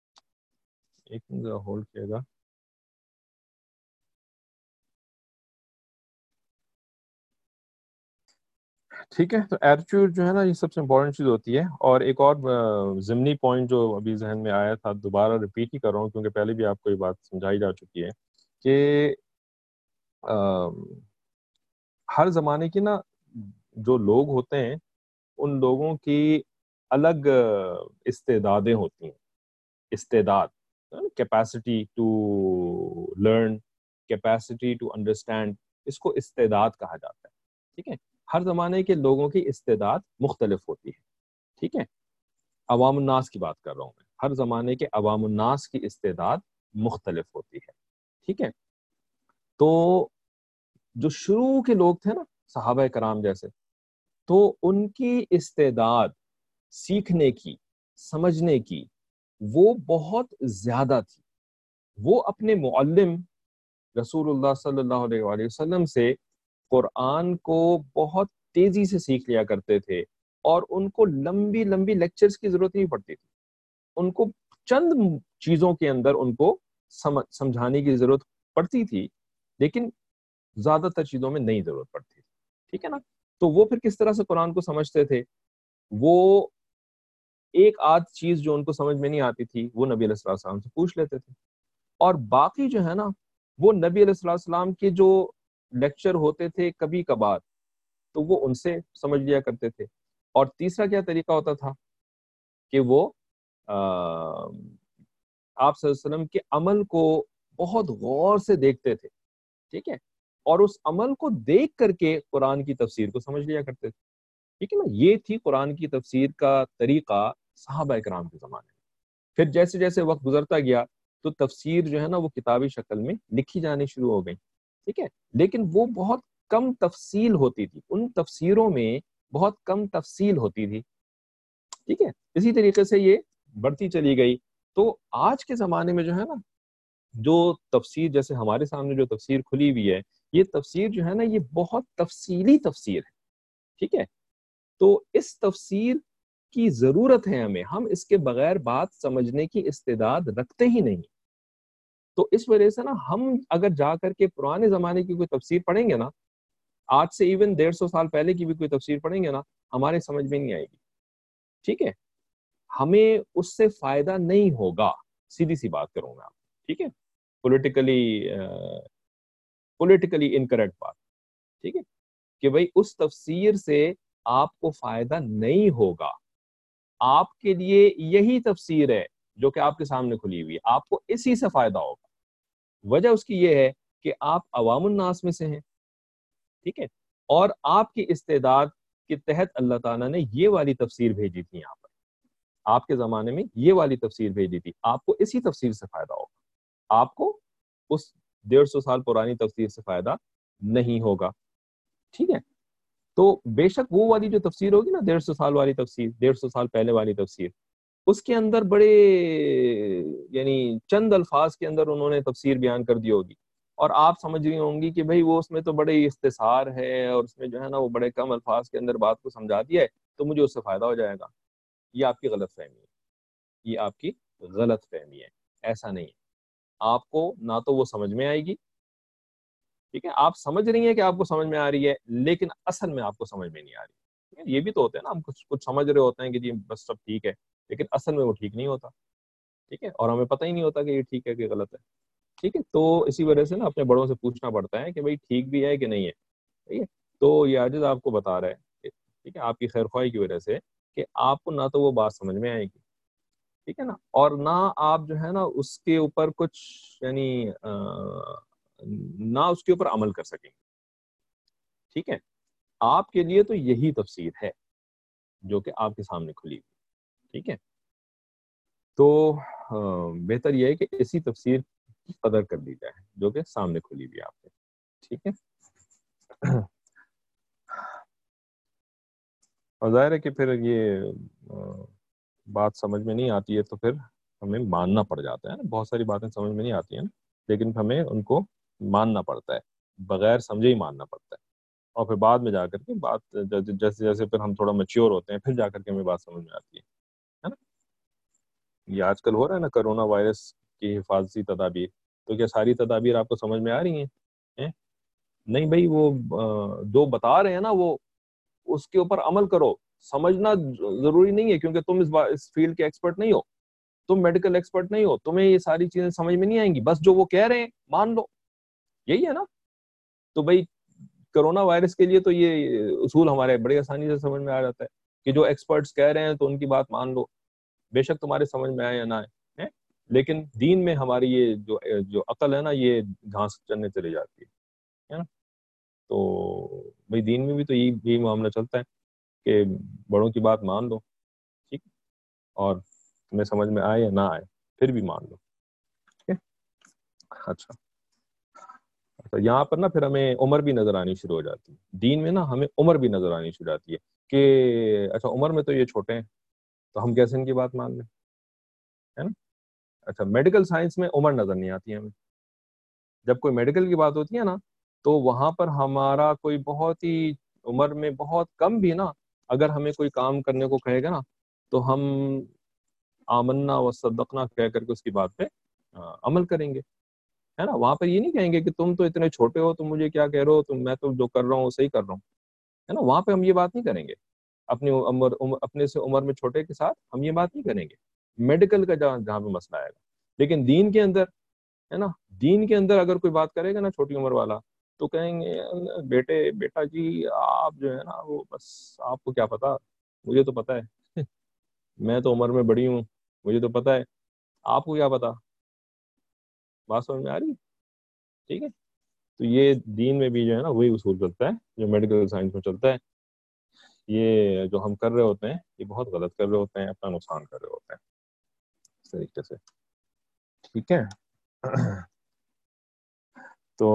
ایک منٹ ذرا ہولڈ کیے گا۔ ٹھیک ہے، تو ایٹیٹیوڈ جو ہے نا یہ سب سے امپورٹنٹ چیز ہوتی ہے، اور ایک اور ضمنی پوائنٹ جو ابھی ذہن میں آیا تھا، دوبارہ ریپیٹ ہی کر رہا ہوں کیونکہ پہلے بھی آپ کو یہ بات سمجھائی جا چکی ہے کہ ہر زمانے کی نا جو لوگ ہوتے ہیں ان لوگوں کی الگ استعدادیں ہوتی ہیں. استعداد, capacity to learn, capacity to understand, اس کو استعداد کہا جاتا ہے. ٹھیک ہے, ہر زمانے کے لوگوں کی استعداد مختلف ہوتی ہے. ٹھیک ہے, عوام الناس کی بات کر رہا ہوں میں, ہر زمانے کے عوام الناس کی استعداد مختلف ہوتی ہے. ٹھیک ہے, تو جو شروع کے لوگ تھے نا, صحابہ کرام جیسے, تو ان کی استعداد سیکھنے کی, سمجھنے کی, وہ بہت زیادہ تھی. وہ اپنے معلم رسول اللہ صلی اللہ علیہ وآلہ وسلم سے قرآن کو بہت تیزی سے سیکھ لیا کرتے تھے, اور ان کو لمبی لمبی لیکچرز کی ضرورت نہیں پڑتی تھی. ان کو چند چیزوں کے اندر ان کو سمجھانے کی ضرورت پڑتی تھی, لیکن زیادہ تر چیزوں میں نہیں ضرورت پڑتی تھی. ٹھیک ہے نا, تو وہ پھر کس طرح سے قرآن کو سمجھتے تھے؟ وہ ایک آدھ چیز جو ان کو سمجھ میں نہیں آتی تھی وہ نبی علیہ السلام سے پوچھ لیتے تھے, اور باقی جو ہے نا وہ نبی علیہ السلام کے جو لیکچر ہوتے تھے کبھی کبھار, تو وہ ان سے سمجھ لیا کرتے تھے. اور تیسرا کیا طریقہ ہوتا تھا کہ وہ آپ صلی اللہ علیہ وسلم کے عمل کو بہت غور سے دیکھتے تھے. ٹھیک ہے, اور اس عمل کو دیکھ کر کے قرآن کی تفسیر کو سمجھ لیا کرتے تھے. ٹھیک ہے نا, یہ تھی قرآن کی تفسیر کا طریقہ صحابہ کرام کے زمانے میں. پھر جیسے جیسے وقت گزرتا گیا تو تفسیر جو ہے نا وہ کتابی شکل میں لکھی جانی شروع ہو گئی. ٹھیک ہے, لیکن وہ بہت کم تفصیل ہوتی تھی, ان تفسیروں میں بہت کم تفصیل ہوتی تھی. ٹھیک ہے, اسی طریقے سے یہ بڑھتی چلی گئی. تو آج کے زمانے میں جو ہے نا, جو تفسیر جیسے ہمارے سامنے جو تفسیر کھلی ہوئی ہے, یہ تفسیر جو ہے نا یہ بہت تفصیلی تفسیر ہے. ٹھیک ہے, تو اس تفسیر کی ضرورت ہے ہمیں, ہم اس کے بغیر بات سمجھنے کی استعداد رکھتے ہی نہیں. تو اس وجہ سے نا ہم اگر جا کر کے پرانے زمانے کی کوئی تفسیر پڑھیں گے نا, آج سے ایون 150 سال پہلے کی بھی کوئی تفسیر پڑھیں گے نا, ہمارے سمجھ میں نہیں آئے گی. ٹھیک ہے, ہمیں اس سے فائدہ نہیں ہوگا. سیدھی سی بات کروں میں آپ. ٹھیک ہے, پولیٹیکلی انکریکٹ بات. ٹھیک ہے, کہ بھئی اس تفسیر سے آپ کو فائدہ نہیں ہوگا. آپ کے لیے یہی تفسیر ہے جو کہ آپ کے سامنے کھلی ہوئی ہے, آپ کو اسی سے فائدہ ہوگا. وجہ اس کی یہ ہے کہ آپ عوام الناس میں سے ہیں. ٹھیک ہے, اور آپ کی استعداد کے تحت اللہ تعالیٰ نے یہ والی تفسیر بھیجی تھی یہاں پر, آپ کے زمانے میں یہ والی تفسیر بھیجی تھی, آپ کو اسی تفسیر سے فائدہ ہوگا, آپ کو اس 150 سال پرانی تفسیر سے فائدہ نہیں ہوگا. ٹھیک ہے, تو بے شک وہ والی جو تفسیر ہوگی نا 150 سال والی تفسیر, 150 سال پہلے والی تفسیر, اس کے اندر بڑے یعنی چند الفاظ کے اندر انہوں نے تفسیر بیان کر دی ہوگی, اور آپ سمجھ رہی ہوں گی کہ بھئی وہ اس میں تو بڑے اختصار ہے, اور اس میں جو ہے نا وہ بڑے کم الفاظ کے اندر بات کو سمجھا دیا ہے, تو مجھے اس سے فائدہ ہو جائے گا. یہ آپ کی غلط فہمی ہے, یہ آپ کی غلط فہمی ہے. ایسا نہیں ہے, آپ کو نہ تو وہ سمجھ میں آئے گی. ٹھیک ہے, آپ سمجھ رہی ہیں کہ آپ کو سمجھ میں آ رہی ہے, لیکن اصل میں آپ کو سمجھ میں نہیں آ رہی. یہ بھی تو ہوتا ہے نا, ہم کچھ سمجھ رہے ہوتے ہیں کہ جی بس سب ٹھیک ہے, لیکن اصل میں وہ ٹھیک نہیں ہوتا. ٹھیک ہے, اور ہمیں پتہ ہی نہیں ہوتا کہ یہ ٹھیک ہے کہ غلط ہے. ٹھیک ہے, تو اسی وجہ سے نا اپنے بڑوں سے پوچھنا پڑتا ہے کہ بھئی ٹھیک بھی ہے کہ نہیں ہے. ٹھیک ہے, تو یہ عاجز آپ کو بتا رہا ہے, ٹھیک ہے, آپ کی خیر خواہی کی وجہ سے, کہ آپ کو نہ تو وہ بات سمجھ میں آئے گی. ٹھیک ہے نا, اور نہ آپ جو ہے نا اس کے اوپر کچھ یعنی نہ اس کے اوپر عمل کر سکیں. ٹھیک ہے, آپ کے لیے تو یہی تفسیر ہے جو کہ آپ کے سامنے کھلی ہوئی. ٹھیک ہے, تو بہتر یہ ہے کہ اسی تفسیر کی قدر کر لی جائے جو کہ سامنے کھلی ہوئی ہے آپ کے. ٹھیک ہے, اور ظاہر ہے کہ پھر یہ بات سمجھ میں نہیں آتی ہے تو پھر ہمیں ماننا پڑ جاتا ہے نا. بہت ساری باتیں سمجھ میں نہیں آتی ہیں نا, لیکن ہمیں ان کو ماننا پڑتا ہے, بغیر سمجھے ہی ماننا پڑتا ہے. اور پھر بعد میں جا کر کے بات جیسے جیسے پھر ہم تھوڑا میچیور ہوتے ہیں, پھر جا کر کے ہمیں بات سمجھ میں آتی ہے نا. یہ آج کل ہو رہا ہے نا کرونا وائرس کی حفاظتی تدابیر, تو کیا ساری تدابیر آپ کو سمجھ میں آ رہی ہیں؟ نہیں بھائی, وہ جو بتا رہے ہیں نا وہ اس کے اوپر عمل کرو. سمجھنا ضروری نہیں ہے, کیونکہ تم اس فیلڈ کے ایکسپرٹ نہیں ہو, تم میڈیکل ایکسپرٹ نہیں ہو, تمہیں یہ ساری چیزیں سمجھ میں نہیں آئیں گی. بس جو وہ کہہ رہے ہیں مان لو, یہی ہے نا. تو بھائی کرونا وائرس کے لیے تو یہ اصول ہمارے بڑی آسانی سے سمجھ میں آ جاتا ہے کہ جو ایکسپرٹس کہہ رہے ہیں تو ان کی بات مان لو، بے شک تمہارے سمجھ میں آئے یا نہ آئے، لیکن دین میں ہماری یہ جو عقل ہے نا، یہ گھاس چرنے چلی جاتی ہے نا. تو بھائی دین میں بھی تو یہی معاملہ چلتا ہے کہ بڑوں کی بات مان لو، ٹھیک، اور تمہیں سمجھ میں آئے یا نہ آئے پھر بھی مان لو. ٹھیک ہے. اچھا یہاں پر نا پھر ہمیں عمر بھی نظر آنی شروع ہو جاتی ہے دین میں نا، ہمیں عمر بھی نظر آنی شروع ہو جاتی ہے کہ اچھا عمر میں تو یہ چھوٹے ہیں تو ہم کیسے ان کی بات مان لیں، ہے نا. اچھا میڈیکل سائنس میں عمر نظر نہیں آتی ہے ہمیں. جب کوئی میڈیکل کی بات ہوتی ہے نا تو وہاں پر ہمارا کوئی بہت ہی عمر میں بہت کم بھی نا اگر ہمیں کوئی کام کرنے کو کہے گا نا تو ہم آمنا و صدقنا کہہ کر کے اس کی بات پہ عمل کریں گے، ہے نا. وہاں پہ یہ نہیں کہیں گے کہ تم تو اتنے چھوٹے ہو، تم مجھے کیا کہہ رہے ہو، میں تو جو کر رہا ہوں وہ صحیح کر رہا ہوں، ہے نا. وہاں پہ ہم یہ بات نہیں کریں گے اپنی اپنے سے عمر میں چھوٹے کے ساتھ ہم یہ بات نہیں کریں گے میڈیکل کا جہاں پہ مسئلہ آئے گا. لیکن دین کے اندر، ہے نا، دین کے اندر اگر کوئی بات کرے گا نا چھوٹی عمر والا تو کہیں گے بیٹا جی آپ جو ہے نا وہ بس آپ کو کیا پتا، مجھے تو پتا ہے میں تو عمر میں بڑی ہوں، مجھے تو پتا ہے، آپ کو کیا پتا. بات سمجھ میں آ رہی ہے؟ ٹھیک ہے. تو یہ دین میں بھی جو ہے نا وہی اصول چلتا ہے جو میڈیکل سائنس میں چلتا ہے. یہ جو ہم کر رہے ہوتے ہیں یہ بہت غلط کر رہے ہوتے ہیں، اپنا نقصان کر رہے ہوتے ہیں اس طریقے سے. ٹھیک ہے. تو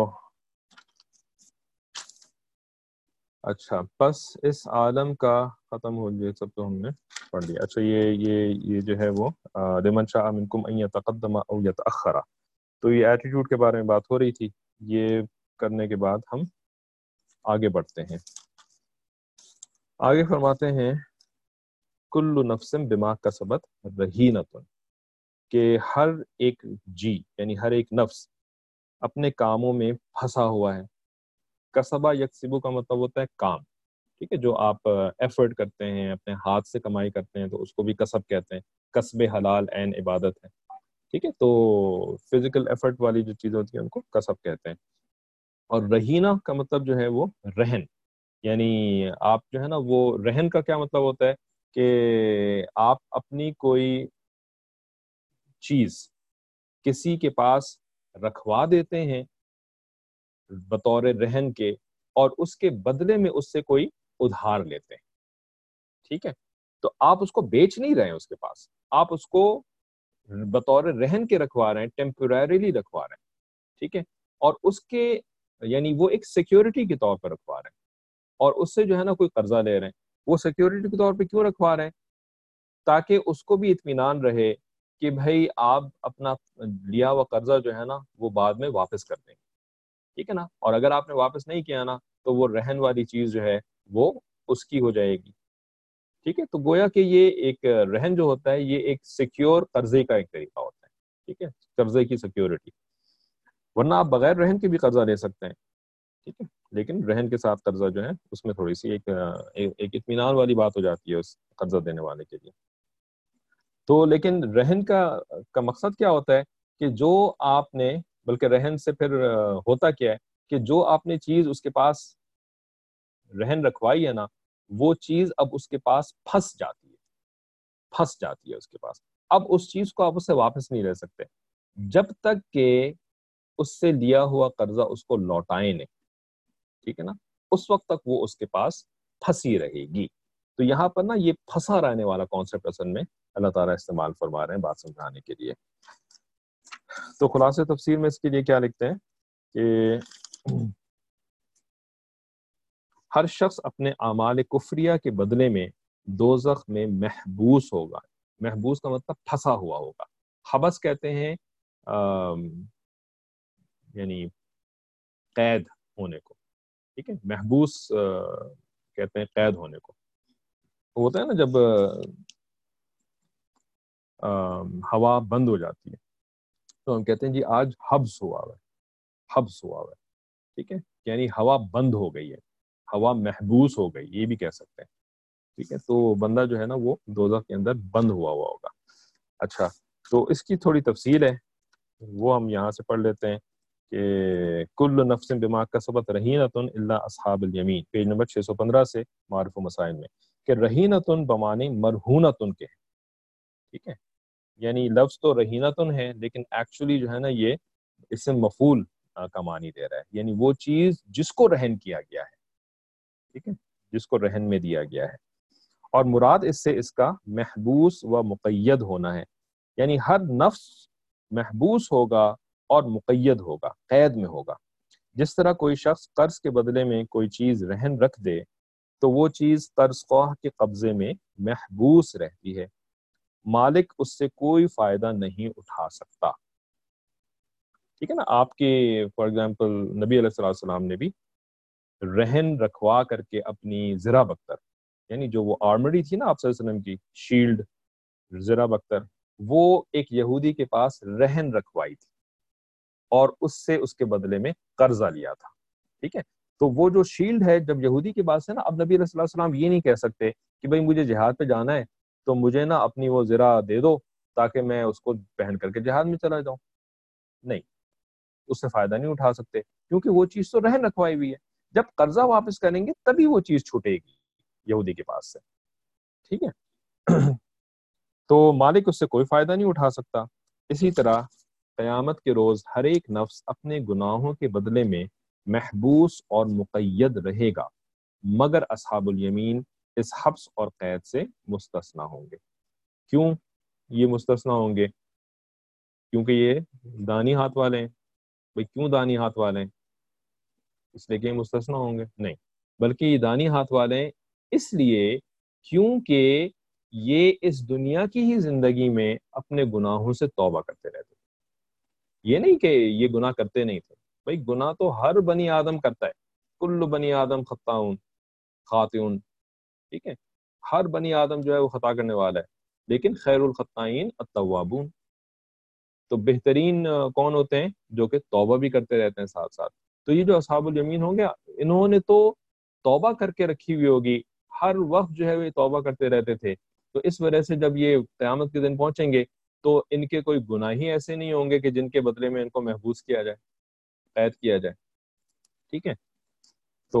اچھا بس اس عالم کا ختم ہو گیا، سب تو ہم نے پڑھ لیا. اچھا یہ جو ہے وہ لمن شاء منکم ان یتقدم او یتأخر، تو یہ ایٹیٹیوڈ کے بارے میں بات ہو رہی تھی. یہ کرنے کے بعد ہم آگے بڑھتے ہیں. آگے فرماتے ہیں کل نفس بما کسبت رہینۃ، کہ ہر ایک جی یعنی ہر ایک نفس اپنے کاموں میں پھنسا ہوا ہے. کسبہ یکسبو کا مطلب ہوتا ہے کام، ٹھیک ہے، جو آپ ایفرٹ کرتے ہیں اپنے ہاتھ سے کمائی کرتے ہیں تو اس کو بھی کسب کہتے ہیں. کسب حلال عین عبادت ہے، ٹھیک ہے. تو فزیکل ایفرٹ والی جو چیزیں ہوتی ہیں ان کو کسب کہتے ہیں. اور رہینہ کا مطلب جو ہے وہ رہن، یعنی آپ جو ہے نا وہ رہن کا کیا مطلب ہوتا ہے کہ آپ اپنی کوئی چیز کسی کے پاس رکھوا دیتے ہیں بطور رہن کے، اور اس کے بدلے میں اس سے کوئی ادھار لیتے ہیں. ٹھیک ہے. تو آپ اس کو بیچ نہیں رہے ہیں اس کے پاس، آپ اس کو بطور رہن کے رکھوا رہے ہیں، ٹیمپوریریلی رکھوا رہے ہیں. ٹھیک ہے. اور اس کے یعنی وہ ایک سیکیورٹی کے طور پر رکھوا رہے ہیں، اور اس سے جو ہے نا کوئی قرضہ لے رہے ہیں. وہ سیکیورٹی کے طور پہ کیوں رکھوا رہے ہیں؟ تاکہ اس کو بھی اطمینان رہے کہ بھائی آپ اپنا لیا ہوا قرضہ جو ہے نا وہ بعد میں واپس کر دیں گے. ٹھیک ہے نا. اور اگر آپ نے واپس نہیں کیا نا تو وہ رہن والی چیز جو ہے وہ اس کی ہو جائے گی. ٹھیک ہے. تو گویا کہ یہ ایک رہن جو ہوتا ہے یہ ایک سیکیور قرضے کا ایک طریقہ ہوتا ہے. ٹھیک ہے. قرضے کی سیکیورٹی، ورنہ آپ بغیر رہن کے بھی قرضہ لے سکتے ہیں. ٹھیک ہے. لیکن رہن کے ساتھ قرضہ جو ہے اس میں تھوڑی سی ایک اطمینان والی بات ہو جاتی ہے اس قرضہ دینے والے کے لیے. تو لیکن رہن کا مقصد کیا ہوتا ہے کہ جو آپ نے، بلکہ رہن سے پھر ہوتا کیا ہے کہ جو آپ نے چیز اس کے پاس رہن رکھوائی ہے نا وہ چیز اب اس کے پاس پھنس جاتی ہے اس کے پاس. اب اس چیز کو آپ اس سے واپس نہیں لے سکتے جب تک کہ اس سے لیا ہوا قرضہ اس کو لوٹائیں نہیں. ٹھیک ہے نا. اس وقت تک وہ اس کے پاس پھنسی رہے گی. تو یہاں پر نا یہ پھنسا رہنے والا کانسیپٹ اصل میں اللہ تعالیٰ استعمال فرما رہے ہیں بات سمجھانے کے لیے. تو خلاصہ تفسیر میں اس کے لیے کیا لکھتے ہیں کہ ہر شخص اپنے اعمال کفریہ کے بدلے میں دوزخ میں محبوس ہوگا. محبوس کا مطلب پھنسا ہوا ہوگا. حبس کہتے ہیں یعنی قید ہونے کو. ٹھیک ہے. محبوس کہتے ہیں قید ہونے کو. ہوتا ہے نا جب ہوا بند ہو جاتی ہے تو ہم کہتے ہیں جی آج حبس ہوا ہے. ٹھیک ہے. یعنی ہوا بند ہو گئی ہے، ہوا محبوس ہو گئی، یہ بھی کہہ سکتے ہیں. ٹھیک ہے. تو بندہ جو ہے نا وہ دوزخ کے اندر بند ہوا ہوگا. اچھا تو اس کی تھوڑی تفصیل ہے وہ ہم یہاں سے پڑھ لیتے ہیں کہ کل نفس بما کسبت رہینۃ الا اصحاب الیمین، پیج نمبر 615 سے معارف و مسائل میں، کہ رہینتن بمانے مرہونتن کے، ٹھیک ہے، یعنی لفظ تو رہینتن ہے لیکن ایکچولی جو ہے نا یہ اسم مفعول کا معنی دے رہا ہے، یعنی وہ چیز جس کو رہن کیا گیا ہے، ٹھیک ہے، جس کو رہن میں دیا گیا ہے، اور مراد اس سے اس کا محبوس و مقید ہونا ہے، یعنی ہر نفس محبوس ہوگا اور مقید ہوگا، قید میں ہوگا۔ جس طرح کوئی شخص قرض کے بدلے میں کوئی چیز رہن رکھ دے تو وہ چیز قرض خواہ کے قبضے میں محبوس رہتی ہے، مالک اس سے کوئی فائدہ نہیں اٹھا سکتا، ٹھیک ہے نا۔ آپ کے فار ایگزامپل نبی علیہ السلام نے بھی رہن رکھوا کر کے اپنی زرہ بختر، یعنی جو وہ آرمری تھی نا آپ صلی اللہ علیہ وسلم کی شیلڈ، زرہ بختر، وہ ایک یہودی کے پاس رہن رکھوائی تھی اور اس سے اس کے بدلے میں قرضہ لیا تھا، ٹھیک ہے۔ تو وہ جو شیلڈ ہے جب یہودی کے پاس ہے نا، اب نبی علیہ السلام یہ نہیں کہہ سکتے کہ بھئی مجھے جہاد پہ جانا ہے تو مجھے نا اپنی وہ زرہ دے دو تاکہ میں اس کو پہن کر کے جہاد میں چلا جاؤں، نہیں، اس سے فائدہ نہیں اٹھا سکتے کیونکہ وہ چیز تو رہن رکھوائی ہوئی ہے، جب قرضہ واپس کریں گے تبھی وہ چیز چھوٹے گی یہودی کے پاس سے، ٹھیک ہے۔ تو مالک اس سے کوئی فائدہ نہیں اٹھا سکتا۔ اسی طرح قیامت کے روز ہر ایک نفس اپنے گناہوں کے بدلے میں محبوس اور مقید رہے گا، مگر اصحاب الیمین اس حبس اور قید سے مستثنی ہوں گے۔ کیوں یہ مستثنی ہوں گے؟ کیونکہ یہ دانی ہاتھ والے ہیں۔ بھئی کیوں دانی ہاتھ والے ہیں؟ اس لیے کہ یہ مستثنی ہوں گے؟ نہیں، بلکہ یہ دانی ہاتھ والے ہیں اس لیے کیونکہ یہ اس دنیا کی ہی زندگی میں اپنے گناہوں سے توبہ کرتے رہتے، یہ نہیں کہ یہ گناہ کرتے نہیں تھے، بھئی گناہ تو ہر بنی آدم کرتا ہے، کل بنی آدم خطاؤن خاطئون، ٹھیک ہے، ہر بنی آدم جو ہے وہ خطا کرنے والا ہے، لیکن خیر الخطائین التوابون، تو بہترین کون ہوتے ہیں؟ جو کہ توبہ بھی کرتے رہتے ہیں ساتھ ساتھ۔ تو یہ جو اصحاب الیمین ہوں گے انہوں نے تو توبہ کر کے رکھی ہوئی ہوگی، ہر وقت جو ہے وہ توبہ کرتے رہتے تھے، تو اس وجہ سے جب یہ قیامت کے دن پہنچیں گے تو ان کے کوئی گناہ ہی ایسے نہیں ہوں گے کہ جن کے بدلے میں ان کو محبوس کیا جائے، قید کیا جائے، ٹھیک ہے۔ تو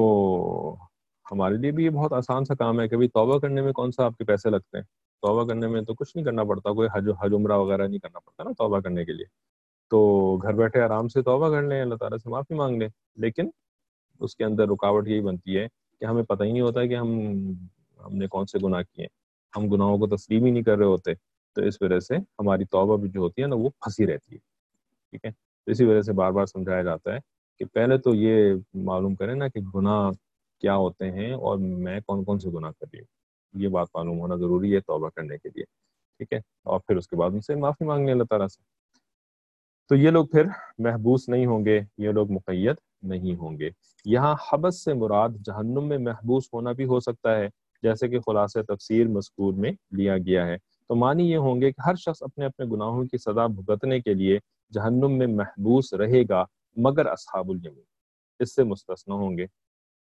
ہمارے لیے بھی یہ بہت آسان سا کام ہے کہ بھی توبہ کرنے میں کون سا آپ کے پیسے لگتے ہیں، توبہ کرنے میں تو کچھ نہیں کرنا پڑتا، کوئی حج عمرہ وغیرہ نہیں کرنا پڑتا نا توبہ کرنے کے لیے، تو گھر بیٹھے آرام سے توبہ کر لیں، اللہ تعالیٰ سے معافی مانگ لیں، لیکن اس کے اندر رکاوٹ یہی بنتی ہے کہ ہمیں پتہ ہی نہیں ہوتا کہ ہم نے کون سے گناہ کیے ہیں، ہم گناہوں کو تسلیم ہی نہیں کر رہے ہوتے، تو اس وجہ سے ہماری توبہ بھی جو ہوتی ہے نا وہ پھنسی رہتی ہے، ٹھیک ہے۔ تو اسی وجہ سے بار بار سمجھایا جاتا ہے کہ پہلے تو یہ معلوم کریں نا کہ گناہ کیا ہوتے ہیں اور میں کون کون سے گناہ کر رہی ہوں، یہ بات معلوم ہونا ضروری ہے توبہ کرنے کے لیے، ٹھیک ہے، اور پھر اس کے بعد ان سے معافی مانگنے اللہ تعالیٰ سے۔ تو یہ لوگ پھر محبوس نہیں ہوں گے، یہ لوگ مقید نہیں ہوں گے۔ یہاں حبس سے مراد جہنم میں محبوس ہونا بھی ہو سکتا ہے، جیسے کہ خلاصہ تفسیر مذکور میں لیا گیا ہے۔ تو معنی یہ ہوں گے کہ ہر شخص اپنے اپنے گناہوں کی سزا بھگتنے کے لیے جہنم میں محبوس رہے گا، مگر اصحاب الیمین اس سے مستثنی ہوں گے۔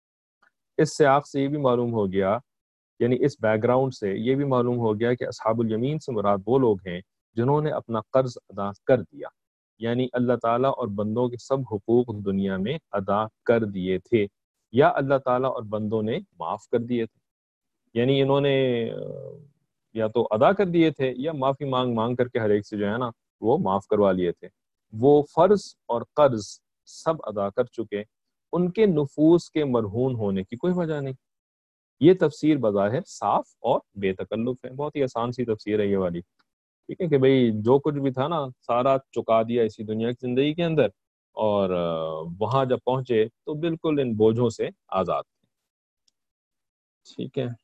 اس سیاق سے یہ بھی معلوم ہو گیا، یعنی اس بیک گراؤنڈ سے یہ بھی معلوم ہو گیا کہ اصحاب الیمین سے مراد وہ لوگ ہیں جنہوں نے اپنا قرض ادا کر دیا، یعنی اللہ تعالیٰ اور بندوں کے سب حقوق دنیا میں ادا کر دیے تھے، یا اللہ تعالیٰ اور بندوں نے معاف کر دیے تھے، یعنی انہوں نے یا تو ادا کر دیے تھے یا معافی مانگ مانگ کر کے ہر ایک سے جو ہے نا وہ معاف کروا لیے تھے، وہ فرض اور قرض سب ادا کر چکے، ان کے نفوس کے مرہون ہونے کی کوئی وجہ نہیں۔ یہ تفسیر بظاہر صاف اور بے تکلف ہے، بہت ہی آسان سی تفسیر ہے یہ والی، ٹھیک ہے، کہ بھئی جو کچھ بھی تھا نا سارا چکا دیا اسی دنیا کی زندگی کے اندر، اور وہاں جب پہنچے تو بالکل ان بوجھوں سے آزاد تھے، ٹھیک ہے۔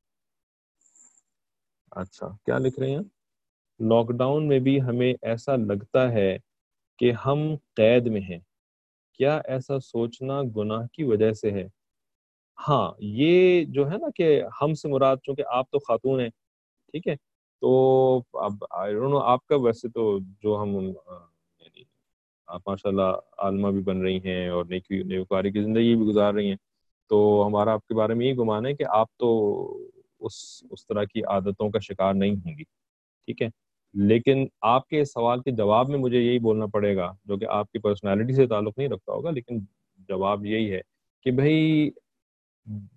اچھا کیا لکھ رہے ہیں؟ لاک ڈاؤن میں بھی ہمیں ایسا لگتا ہے کہ ہم قید میں ہیں، کیا ایسا سوچنا گناہ کی وجہ سے ہے؟ ہاں، یہ جو ہے نا کہ ہم سے مراد چونکہ آپ تو خاتون ہیں، ٹھیک ہے، تو اب آئی ڈونٹ نو آپ کا، ویسے تو جو ہم یعنی آپ ماشاء اللہ عالمہ بھی بن رہی ہیں اور نیکوکاری کی زندگی بھی گزار رہی ہیں، تو ہمارا آپ کے بارے میں یہ گمان ہے کہ آپ تو اس طرح کی عادتوں کا شکار نہیں ہوں گی، ٹھیک ہے، لیکن آپ کے سوال کے جواب میں مجھے یہی بولنا پڑے گا، جو کہ آپ کی پرسنالٹی سے تعلق نہیں رکھتا ہوگا، لیکن جواب یہی ہے کہ بھئی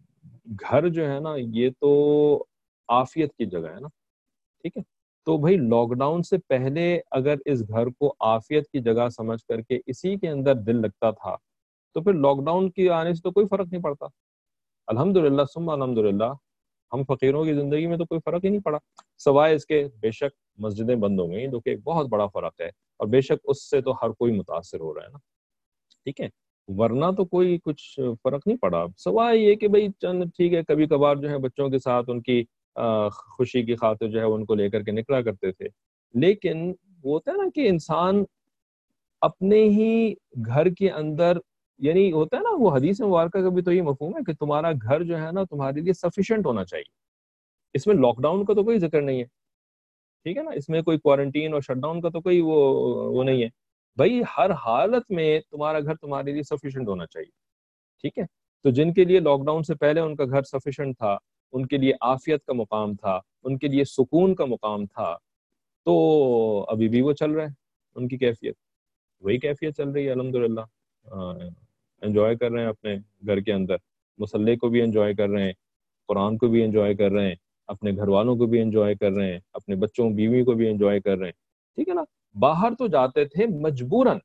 گھر جو ہے نا یہ تو عافیت کی جگہ ہے نا، ٹھیک ہے. تو بھائی لاک ڈاؤن سے پہلے اگر اس گھر کو عافیت کی جگہ سمجھ کر کے اسی کے اندر دل لگتا تھا تو پھر لاک ڈاؤن کی آنے سے تو کوئی فرق نہیں پڑتا. الحمدللہ ثم الحمدللہ ہم فقیروں کی زندگی میں تو کوئی فرق ہی نہیں پڑا، سوائے اس کے بے شک مسجدیں بند ہو گئیں جو کہ ایک بہت بڑا فرق ہے، اور بے شک اس سے تو ہر کوئی متاثر ہو رہا ہے نا، ٹھیک ہے. ورنہ تو کوئی کچھ فرق نہیں پڑا، سوائے یہ کہ بھئی چند ٹھیک ہے کبھی کبھار جو ہے بچوں کے ساتھ ان کی خوشی کی خاطر جو ہے ان کو لے کر کے نکلا کرتے تھے. لیکن وہ ہوتا ہے نا کہ انسان اپنے ہی گھر کے اندر، یعنی ہوتا ہے نا وہ حدیث مبارکہ کا بھی تو یہ مفہوم ہے کہ تمہارا گھر جو ہے نا تمہارے لیے سفیشینٹ ہونا چاہیے. اس میں لاک ڈاؤن کا تو کوئی ذکر نہیں ہے، ٹھیک ہے نا، اس میں کوئی کوارنٹین اور شٹ ڈاؤن کا تو کوئی وہ نہیں ہے. بھائی ہر حالت میں تمہارا گھر تمہارے لیے سفیشینٹ ہونا چاہیے، ٹھیک ہے. تو جن کے لیے لاک ڈاؤن سے پہلے ان کا گھر سفیشینٹ تھا، ان کے لیے عافیت کا مقام تھا، ان کے لیے سکون کا مقام تھا، تو ابھی بھی وہ چل رہا ہے. ان کی کیفیت وہی کیفیت چل رہی ہے الحمدللہ. انجوائے کر رہے ہیں اپنے گھر کے اندر، مصلی کو بھی انجوائے کر رہے ہیں، قرآن کو بھی انجوائے کر رہے ہیں، اپنے گھر والوں کو بھی انجوائے کر رہے ہیں، اپنے بچوں بیوی کو بھی انجوائے کر رہے ہیں، ٹھیک ہے نا. باہر تو جاتے تھے مجبوراً،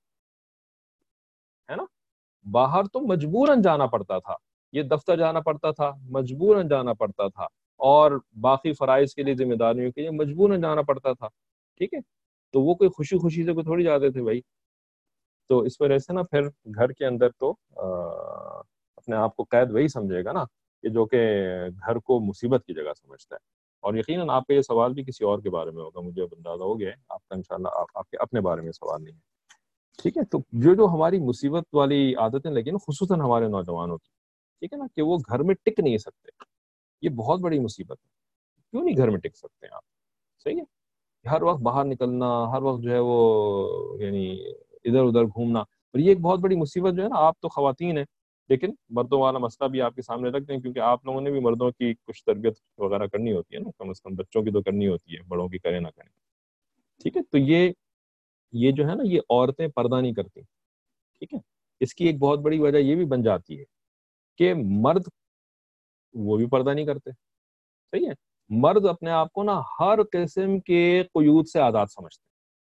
ہے نا، باہر تو مجبوراً جانا پڑتا تھا، یہ دفتر جانا پڑتا تھا مجبوراً جانا پڑتا تھا، اور باقی فرائض کے لیے ذمہ داریوں کے لیے مجبوراً جانا پڑتا تھا، ٹھیک ہے. تو وہ کوئی خوشی خوشی سے کوئی تھوڑی جاتے تھے بھائی. تو اس وجہ سے نا پھر گھر کے اندر تو اپنے آپ کو قید وہی سمجھے گا نا کہ جو کہ گھر کو مصیبت کی جگہ سمجھتا ہے. اور یقیناً آپ کا یہ سوال بھی کسی اور کے بارے میں ہوگا، مجھے اب اندازہ ہو گیا ہے آپ کا انشاءاللہ آپ کے اپنے بارے میں سوال نہیں ہے، ٹھیک ہے. تو جو ہماری مصیبت والی عادتیں لگی نا خصوصاً ہمارے نوجوانوں کی، ٹھیک ہے نا، کہ وہ گھر میں ٹک نہیں سکتے، یہ بہت بڑی مصیبت ہے. کیوں نہیں گھر میں ٹک سکتے ہیں آپ؟ صحیح ہے، ہر وقت باہر نکلنا، ہر وقت جو ہے وہ یعنی ادھر ادھر گھومنا، اور یہ ایک بہت بڑی مصیبت جو ہے نا. آپ تو خواتین ہیں لیکن مردوں والا مسئلہ بھی آپ کے سامنے رکھ دیں، کیونکہ آپ لوگوں نے بھی مردوں کی کچھ تربیت وغیرہ کرنی ہوتی ہے نا، کم از کم بچوں کی تو کرنی ہوتی ہے، بڑوں کی کریں نہ کریں، ٹھیک ہے. تو یہ جو ہے نا یہ عورتیں پردہ نہیں کرتی، ٹھیک ہے. اس کی ایک بہت بڑی وجہ یہ بھی بن جاتی ہے کہ مرد وہ بھی پردہ نہیں کرتے، صحیح ہے. مرد اپنے آپ کو نا ہر قسم کے قیود سے آزاد سمجھتے ہیں،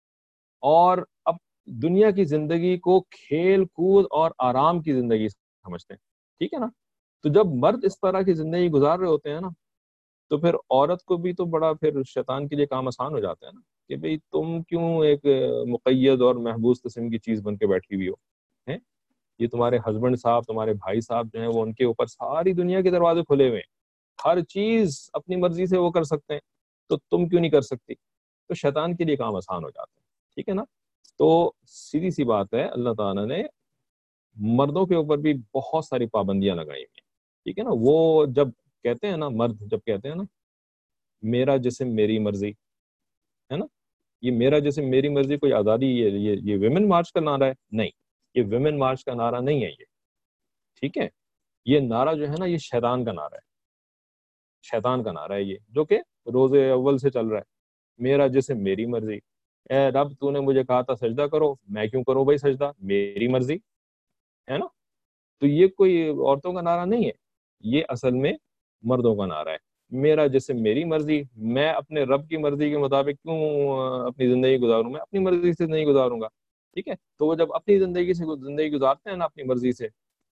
اور اب دنیا کی زندگی کو کھیل کود اور آرام کی زندگی سمجھتے ہیں، ٹھیک ہے نا. تو جب مرد اس طرح کی زندگی گزار رہے ہوتے ہیں نا تو پھر عورت کو بھی تو بڑا پھر شیطان کے لیے کام آسان ہو جاتا ہے نا کہ بھئی تم کیوں ایک مقید اور محبوس قسم کی چیز بن کے بیٹھی ہوئی ہو ہیں. یہ تمہارے ہسبینڈ صاحب، تمہارے بھائی صاحب جو ہیں وہ ان کے اوپر ساری دنیا کے دروازے کھلے ہوئے ہیں، ہر چیز اپنی مرضی سے وہ کر سکتے ہیں، تو تم کیوں نہیں کر سکتی؟ تو شیطان کے لیے کام آسان ہو جاتا ہے، ٹھیک ہے نا. تو سیدھی سی بات ہے، اللہ تعالیٰ نے مردوں کے اوپر بھی بہت ساری پابندیاں لگائی ہوئی ہیں، ٹھیک ہے نا. وہ جب کہتے ہیں نا، مرد جب کہتے ہیں نا میرا جسم میری مرضی، ہے نا، یہ میرا جسم میری مرضی کوئی آزادی یہ ویمن مارچ کا نعرہ ہے؟ نہیں، یہ ویمن مارچ کا نعرہ نہیں ہے یہ، ٹھیک ہے. یہ نعرہ جو ہے نا یہ شیطان کا نعرہ ہے، شیطان کا نعرہ ہے یہ، جو کہ روز اول سے چل رہا ہے. میرا جسم میری مرضی، اے رب تو نے مجھے کہا تھا سجدہ کرو، میں کیوں کروں بھائی سجدہ، میری مرضی، ہے نا. تو یہ کوئی عورتوں کا نعرہ نہیں ہے، یہ اصل میں مردوں کا نعرہ ہے. میرا جسم میری مرضی، میں اپنے رب کی مرضی کے مطابق کیوں اپنی زندگی گزاروں، میں اپنی مرضی سے نہیں گزاروں گا، ٹھیک ہے. تو وہ جب اپنی زندگی گزارتے ہیں نا اپنی مرضی سے،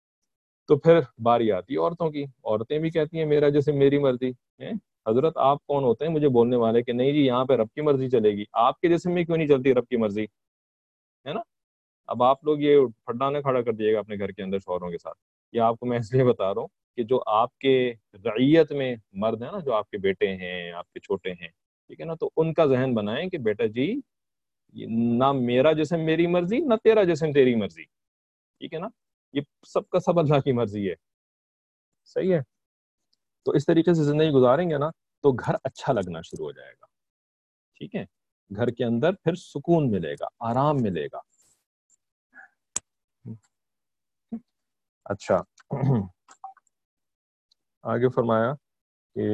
تو پھر باری آتی ہے عورتوں کی. عورتیں بھی کہتی ہیں میرا جسم میری مرضی ہے. حضرت آپ کون ہوتے ہیں مجھے بولنے والے کہ نہیں جی یہاں پہ رب کی مرضی چلے گی؟ آپ کے جسم میں کیوں نہیں چلتی رب کی مرضی، ہے نا. اب آپ لوگ یہ پھڈانے کھڑا کر دیے گا اپنے گھر کے اندر شوہروں کے ساتھ. یہ آپ کو میں اس لیے بتا رہا ہوں کہ جو آپ کے رعیت میں مرد ہیں نا، جو آپ کے بیٹے ہیں، آپ کے چھوٹے ہیں، ٹھیک ہے نا، تو ان کا ذہن بنائیں کہ بیٹا جی نہ میرا جسم میری مرضی، نہ تیرا جسم تیری مرضی، ٹھیک ہے نا. یہ سب کا سب اللہ کی مرضی ہے، صحیح ہے. تو اس طریقے سے زندگی گزاریں گے نا تو گھر اچھا لگنا شروع ہو جائے گا، ٹھیک ہے. گھر کے اندر پھر سکون ملے گا، آرام ملے گا. اچھا آگے فرمایا کہ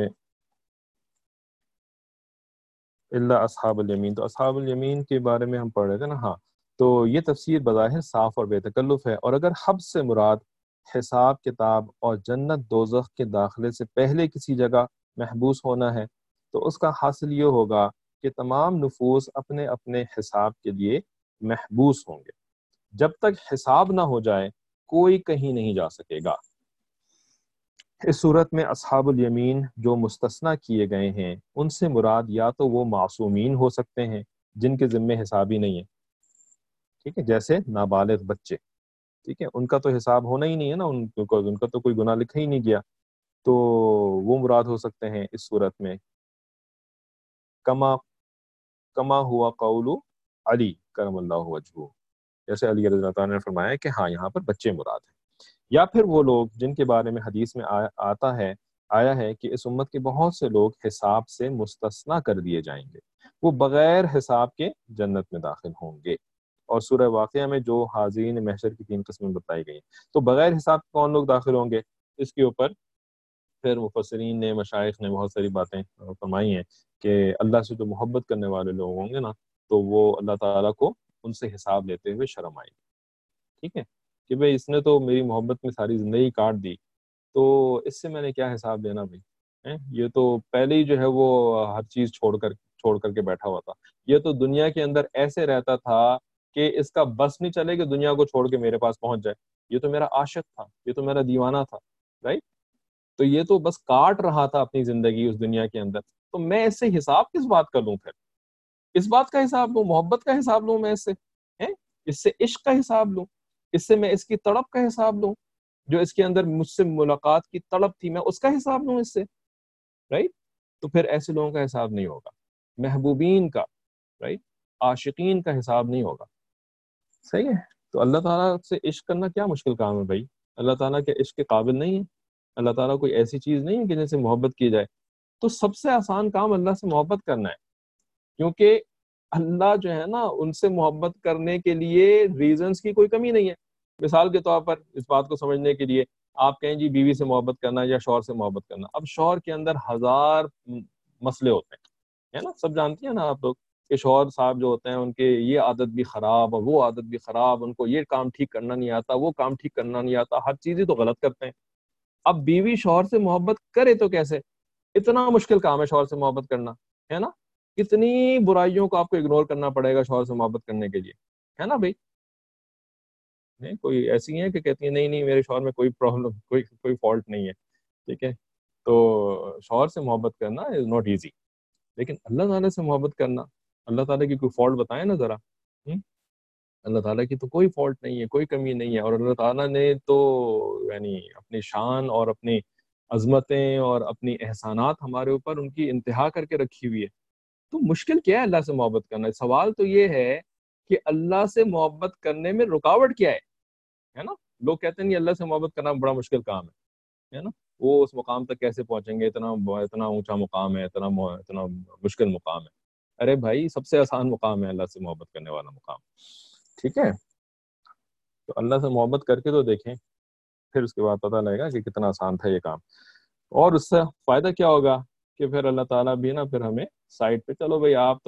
اللہ اصحاب الیمین، تو اصحاب الیمین کے بارے میں ہم پڑھ رہے تھے نا. ہاں، تو یہ تفسیر بظاہر صاف اور بے تکلف ہے، اور اگر حبس سے مراد حساب کتاب اور جنت دوزخ کے داخلے سے پہلے کسی جگہ محبوس ہونا ہے تو اس کا حاصل یہ ہوگا کہ تمام نفوس اپنے اپنے حساب کے لیے محبوس ہوں گے۔ جب تک حساب نہ ہو جائے کوئی کہیں نہیں جا سکے گا۔ اس صورت میں اصحاب الیمین جو مستثنیٰ کیے گئے ہیں ان سے مراد یا تو وہ معصومین ہو سکتے ہیں جن کے ذمے حساب ہی نہیں ہے، ٹھیک ہے، جیسے نابالغ بچے، ٹھیک ہے، ان کا تو حساب ہونا ہی نہیں ہے نا، ان کا تو کوئی گناہ لکھا ہی نہیں گیا، تو وہ مراد ہو سکتے ہیں اس صورت میں۔ کما کما ہوا قول علی کرم اللہ وجہہ، جیسے علی رضی اللہ تعالیٰ نے فرمایا کہ ہاں یہاں پر بچے مراد ہیں۔ یا پھر وہ لوگ جن کے بارے میں حدیث میں آیا ہے کہ اس امت کے بہت سے لوگ حساب سے مستثنیٰ کر دیے جائیں گے، وہ بغیر حساب کے جنت میں داخل ہوں گے۔ اور سورہ واقعہ میں جو حاضرین محشر کی 3 قسمیں بتائی گئی ہیں، تو بغیر حساب کے کون لوگ داخل ہوں گے، اس کے اوپر پھر مفسرین نے، مشائخ نے بہت ساری باتیں فرمائی ہیں کہ اللہ سے جو محبت کرنے والے لوگ ہوں گے نا، تو وہ اللہ تعالیٰ کو ان سے حساب لیتے ہوئے شرم آئے گی، ٹھیک ہے، کہ بھئی اس نے تو میری محبت میں ساری زندگی کاٹ دی، تو اس سے میں نے کیا حساب دینا بھائی، یہ تو پہلے ہی جو ہے وہ ہر چیز چھوڑ کر کے بیٹھا ہوا تھا، یہ تو دنیا کے اندر ایسے رہتا تھا کہ اس کا بس نہیں چلے کہ دنیا کو چھوڑ کے میرے پاس پہنچ جائے، یہ تو میرا عاشق تھا، یہ تو میرا دیوانہ تھا، رائٹ، تو یہ تو بس کاٹ رہا تھا اپنی زندگی اس دنیا کے اندر، تو میں اس سے حساب کس بات کا لوں، پھر اس بات کا حساب لوں، محبت کا حساب لوں میں اس سے عشق کا حساب لوں، اس سے میں اس کی تڑپ کا حساب لوں، جو اس کے اندر مجھ سے ملاقات کی تڑپ تھی میں اس کا حساب لوں اس سے، رائٹ، تو پھر ایسے لوگوں کا حساب نہیں ہوگا، محبوبین کا، رائٹ، عاشقین کا حساب نہیں ہوگا، صحیح ہے۔ تو اللہ تعالیٰ سے عشق کرنا کیا مشکل کام ہے بھائی، اللہ تعالیٰ کے عشق کے قابل نہیں ہے، اللہ تعالیٰ کوئی ایسی چیز نہیں ہے کہ جن سے محبت کی جائے، تو سب سے آسان کام اللہ سے محبت کرنا ہے، کیونکہ اللہ جو ہے نا ان سے محبت کرنے کے لیے ریزنز کی کوئی کمی نہیں ہے۔ مثال کے طور پر اس بات کو سمجھنے کے لیے آپ کہیں جی بیوی سے محبت کرنا یا شوہر سے محبت کرنا، اب شوہر کے اندر ہزار مسئلے ہوتے ہیں، ہے نا، سب جانتی ہیں نا آپ لوگ کہ شوہر صاحب جو ہوتے ہیں ان کے یہ عادت بھی خراب اور وہ عادت بھی خراب، ان کو یہ کام ٹھیک کرنا نہیں آتا، وہ کام ٹھیک کرنا نہیں آتا، ہر چیز ہی تو غلط کرتے ہیں۔ اب بیوی شوہر سے محبت کرے تو کیسے، اتنا مشکل کام ہے شوہر سے محبت کرنا، ہے نا، کتنی برائیوں کو آپ کو اگنور کرنا پڑے گا شوہر سے محبت کرنے کے لیے، ہے نا بھائی، نہیں کوئی ایسی ہیں کہ کہتی ہیں نہیں نہیں میرے شوہر میں کوئی پرابلم، کوئی فالٹ نہیں ہے، ٹھیک ہے، تو شوہر سے محبت کرنا از ناٹ ایزی، لیکن اللہ تعالیٰ سے محبت کرنا، اللہ تعالیٰ کی کوئی فالٹ بتائیں نا ذرا، اللہ تعالیٰ کی تو کوئی فالٹ نہیں ہے، کوئی کمی نہیں ہے، اور اللہ تعالیٰ نے تو یعنی اپنی شان اور اپنی عظمتیں اور اپنی احسانات ہمارے اوپر ان کی انتہا کر کے رکھی ہوئی ہے، تو مشکل کیا ہے اللہ سے محبت کرنا؟ سوال تو یہ ہے کہ اللہ سے محبت کرنے میں رکاوٹ کیا ہے نا، لوگ کہتے ہیں نہیں اللہ سے محبت کرنا بڑا مشکل کام ہے نا، وہ اس مقام تک کیسے پہنچیں گے، اتنا اونچا مقام ہے، اتنا مشکل مقام ہے، ارے بھائی سب سے آسان مقام ہے اللہ سے محبت کرنے والا مقام، ٹھیک ہے، تو اللہ سے محبت کر کے تو دیکھیں، پھر اس کے بعد پتہ لگے گا کہ کتنا آسان تھا یہ کام، اور اس سے فائدہ کیا ہوگا کہ پھر اللہ تعالیٰ بھی نا پھر ہمیں سائڈ پہ، چلو بھائی آپ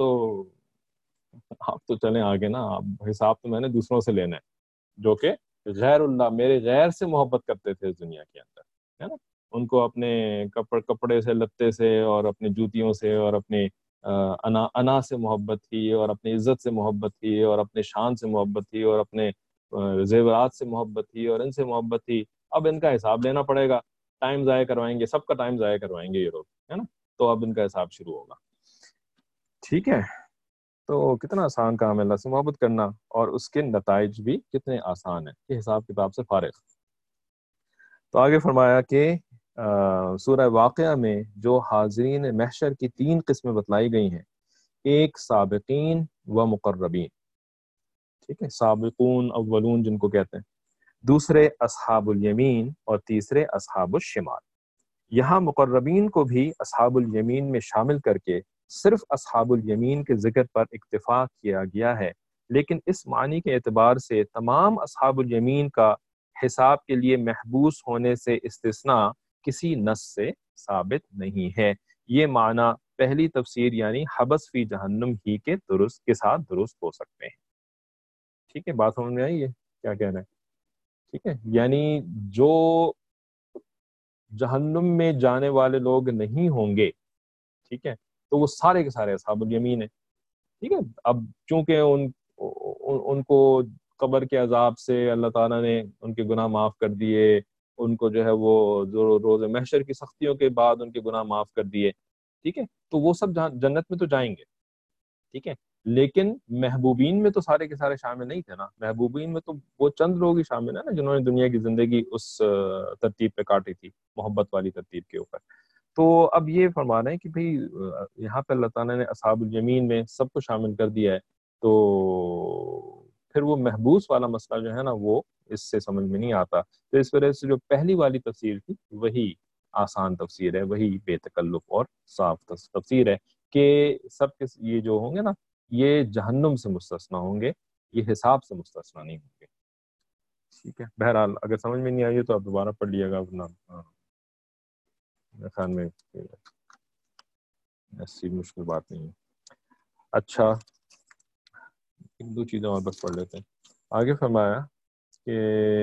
تو چلیں آگے نا، آپ حساب تو میں نے دوسروں سے لینا ہے جو کہ غیر اللہ، میرے غیر سے محبت کرتے تھے اس دنیا کے اندر، ہے نا، ان کو اپنے کپڑے سے، لتے سے، اور اپنی جوتیوں سے، اور اپنی انا سے محبت تھی، اور اپنی عزت سے محبت تھی، اور اپنے شان سے محبت تھی، اور اپنے زیورات سے محبت تھی، اور ان سے محبت تھی، اب ان کا حساب لینا پڑے گا، ٹائم ضائع کروائیں گے، سب کا ٹائم ضائع کروائیں گے یہ لوگ، ہے نا، تو اب ان کا حساب شروع ہوگا، ٹھیک ہے، تو کتنا آسان کام ہے اللہ سے محبت کرنا، اور اس کے نتائج بھی کتنے آسان ہیں کہ حساب کتاب سے فارغ۔ تو آگے فرمایا کہ سورہ واقعہ میں جو حاضرین محشر کی 3 قسمیں بتلائی گئی ہیں، ایک سابقین و مقربین، ٹھیک ہے، سابقون اولون جن کو کہتے ہیں، دوسرے اصحاب الیمین، اور تیسرے اصحاب الشمال۔ یہاں مقربین کو بھی اصحاب الیمین میں شامل کر کے صرف اصحاب الیمین کے ذکر پر اکتفا کیا گیا ہے، لیکن اس معنی کے اعتبار سے تمام اصحاب الیمین کا حساب کے لیے محبوس ہونے سے استثناء کسی نص سے ثابت نہیں ہے۔ یہ معنی پہلی تفسیر یعنی حبس فی جہنم ہی کے ساتھ درست ہو سکتے ہیں، ٹھیک ہے، بات سمجھ میں آئی ہے کیا کہنا ہے؟ ٹھیک ہے، یعنی جو جہنم میں جانے والے لوگ نہیں ہوں گے، ٹھیک ہے، تو وہ سارے کے سارے اصحاب الیمین ہیں. ٹھیک ہے. اب چونکہ ان کو قبر کے عذاب سے اللہ تعالیٰ نے ان کے گناہ معاف کر دیے، ان کو جو ہے وہ روز محشر کی سختیوں کے بعد ان کے گناہ معاف کر دیے، ٹھیک ہے، تو وہ سب جنت میں تو جائیں گے. ٹھیک ہے، لیکن محبوبین میں تو سارے کے سارے شامل نہیں تھے نا. محبوبین میں تو وہ چند لوگ ہی شامل ہیں نا جنہوں نے دنیا کی زندگی اس ترتیب پہ کاٹی تھی، محبت والی ترتیب کے اوپر. تو اب یہ فرما رہے ہیں کہ بھئی یہاں پہ اللہ تعالیٰ نے اصحاب الیمین میں سب کو شامل کر دیا ہے، تو پھر وہ محبوس والا مسئلہ جو ہے نا وہ اس سے سمجھ میں نہیں آتا. تو اس وجہ سے جو پہلی والی تفسیر تھی وہی آسان تفسیر ہے، وہی بے تکلف اور صاف تفسیر ہے کہ سب کے یہ جو ہوں گے نا یہ جہنم سے مستثنا ہوں گے، یہ حساب سے مستثنا نہیں ہوں گے. ٹھیک ہے، بہرحال اگر سمجھ میں نہیں آئی تو آپ دوبارہ پڑھ لیے گا اپنا. خیال میں ایسی مشکل بات نہیں ہے. اچھا، ایک دو چیزیں اور بس پڑھ لیتے ہیں. آگے فرمایا کہ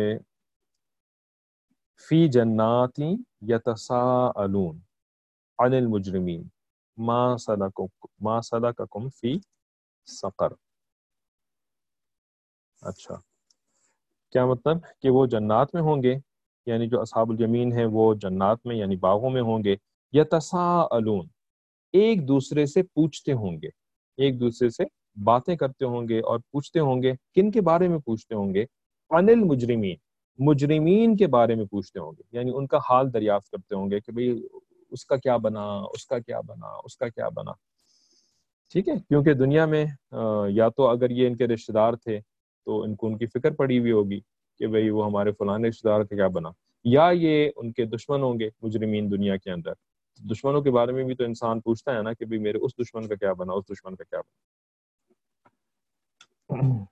فی جنات یتساءلون عن المجرمین ما سلککم فی سقر. اچھا، کیا مطلب کہ وہ جنات میں ہوں گے، یعنی جو اصحاب الیمین ہیں وہ جنات میں یعنی باغوں میں ہوں گے. یتساءلون، ایک دوسرے سے پوچھتے ہوں گے، ایک دوسرے سے باتیں کرتے ہوں گے اور پوچھتے ہوں گے. کن کے بارے میں پوچھتے ہوں گے؟ عن المجرمین، مجرمین کے بارے میں پوچھتے ہوں گے، یعنی ان کا حال دریافت کرتے ہوں گے کہ بھئی اس کا کیا بنا، اس کا کیا بنا، اس کا کیا بنا. ٹھیک ہے، کیونکہ دنیا میں یا تو اگر یہ ان کے رشتہ دار تھے تو ان کو ان کی فکر پڑی ہوئی ہوگی کہ بھئی وہ ہمارے فلاں رشتہ دار کا کیا بنا، یا یہ ان کے دشمن ہوں گے مجرمین دنیا کے اندر. دشمنوں کے بارے میں بھی تو انسان پوچھتا ہے نا کہ بھئی میرے اس دشمن کا کیا بنا، اس دشمن کا کیا بنا.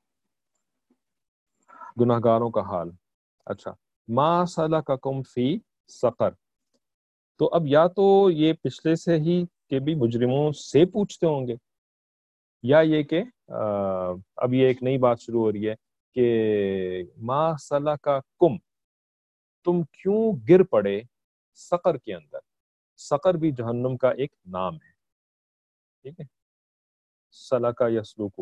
گناہگاروں کا حال. اچھا، ما سلککم فی سقر، تو اب یا تو یہ پچھلے سے ہی کہ بھی مجرموں سے پوچھتے ہوں گے، یا یہ کہ اب یہ ایک نئی بات شروع ہو رہی ہے کہ ما سلککم، تم کیوں گر پڑے سقر کے اندر. سقر بھی جہنم کا ایک نام ہے. ٹھیک ہے، سلکا یسلوکو،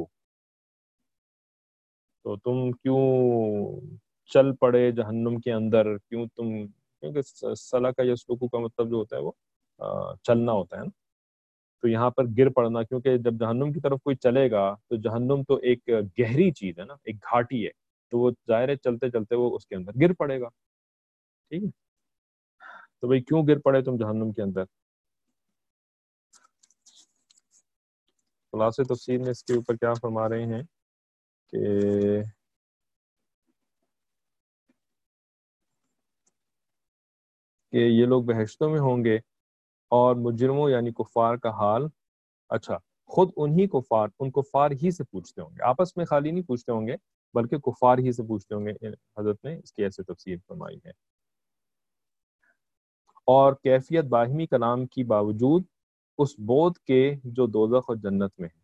تو تم کیوں چل پڑے جہنم کے اندر، کیوں تم، کیونکہ سلکا یسلوکو کا مطلب جو ہوتا ہے وہ چلنا ہوتا ہے نا. تو یہاں پر گر پڑنا، کیونکہ جب جہنم کی طرف کوئی چلے گا تو جہنم تو ایک گہری چیز ہے نا، ایک گھاٹی ہے، تو وہ ظاہر ہے چلتے چلتے وہ اس کے اندر گر پڑے گا. ٹھیک ہے، تو بھئی کیوں گر پڑے تم جہنم کے اندر. خلاصے تفسیر میں اس کے اوپر کیا فرما رہے ہیں کہ یہ لوگ بہشتوں میں ہوں گے اور مجرموں یعنی کفار کا حال. اچھا، خود انہی کفار، ان کفار ہی سے پوچھتے ہوں گے، آپس میں خالی نہیں پوچھتے ہوں گے بلکہ کفار ہی سے پوچھتے ہوں گے. حضرت نے اس کی ایسے تفسیر فرمائی ہے. اور کیفیت باہمی کلام کی باوجود اس بود کے جو دوزخ اور جنت میں ہے.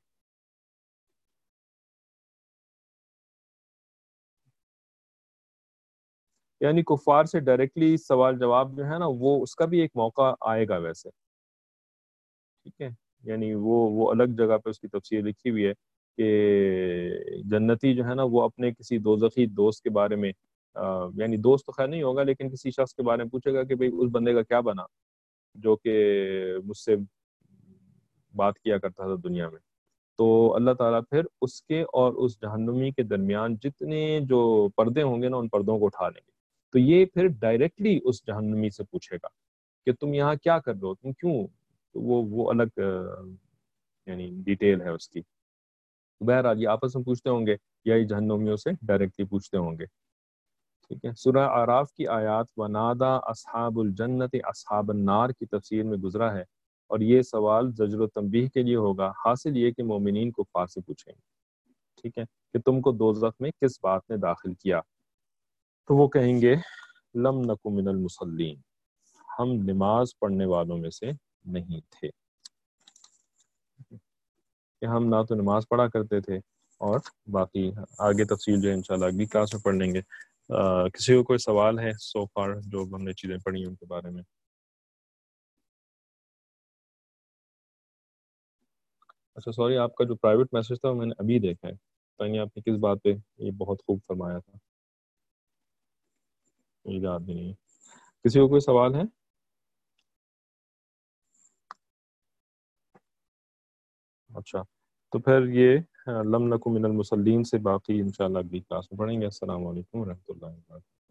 یعنی کفار سے ڈائریکٹلی سوال جواب جو ہے نا وہ اس کا بھی ایک موقع آئے گا ویسے. ٹھیک ہے، یعنی وہ الگ جگہ پہ اس کی تفسیر لکھی ہوئی ہے کہ جنتی جو ہے نا وہ اپنے کسی دوزخی دوست کے بارے میں یعنی دوست تو خیر نہیں ہوگا لیکن کسی شخص کے بارے میں پوچھے گا کہ بھئی اس بندے کا کیا بنا جو کہ مجھ سے بات کیا کرتا تھا دنیا میں. تو اللہ تعالیٰ پھر اس کے اور اس جہنمی کے درمیان جتنے جو پردے ہوں گے نا ان پردوں کو اٹھا لیں گے. تو یہ پھر ڈائریکٹلی اس جہنمی سے پوچھے گا کہ تم یہاں کیا کر رہے ہو، تم کیوں. تو وہ الگ یعنی ڈیٹیل ہے اس کی. بہرحال یہ آپس میں پوچھتے ہوں گے یا یہ جہنمیوں سے ڈائریکٹلی پوچھتے ہوں گے. ٹھیک ہے، سورہ اعراف کی آیات ونادا اصحاب الجنت اصحاب النار کی تفسیر میں گزرا ہے، اور یہ سوال زجر و تنبیہ کے لیے ہوگا. حاصل یہ کہ مومنین کفار سے پوچھیں گے، ٹھیک ہے، کہ تم کو دوزخ میں کس بات نے داخل کیا. تو وہ کہیں گے لم نکو من المصلین، ہم نماز پڑھنے والوں میں سے نہیں تھے، کہ ہم نہ تو نماز پڑھا کرتے تھے. اور باقی آگے تفصیل جو ہے انشاءاللہ اگلی کلاس میں پڑھ لیں گے. کسی کو کوئی سوال ہے سو فار جو ہم نے چیزیں پڑھی ان کے بارے میں؟ اچھا سوری، آپ کا جو پرائیویٹ میسج تھا وہ میں نے ابھی دیکھا ہے، پتہ نہیں آپ نے کس بات پہ یہ بہت خوب فرمایا تھا، یہ یاد بھی نہیں ہے۔ کسی کو کوئی سوال ہے؟ اچھا تو پھر یہ لم نکن من المصلین سے باقی انشاءاللہ اگلی کلاس میں پڑھیں گے۔ السلام علیکم ورحمۃ اللہ وبرکاتہ۔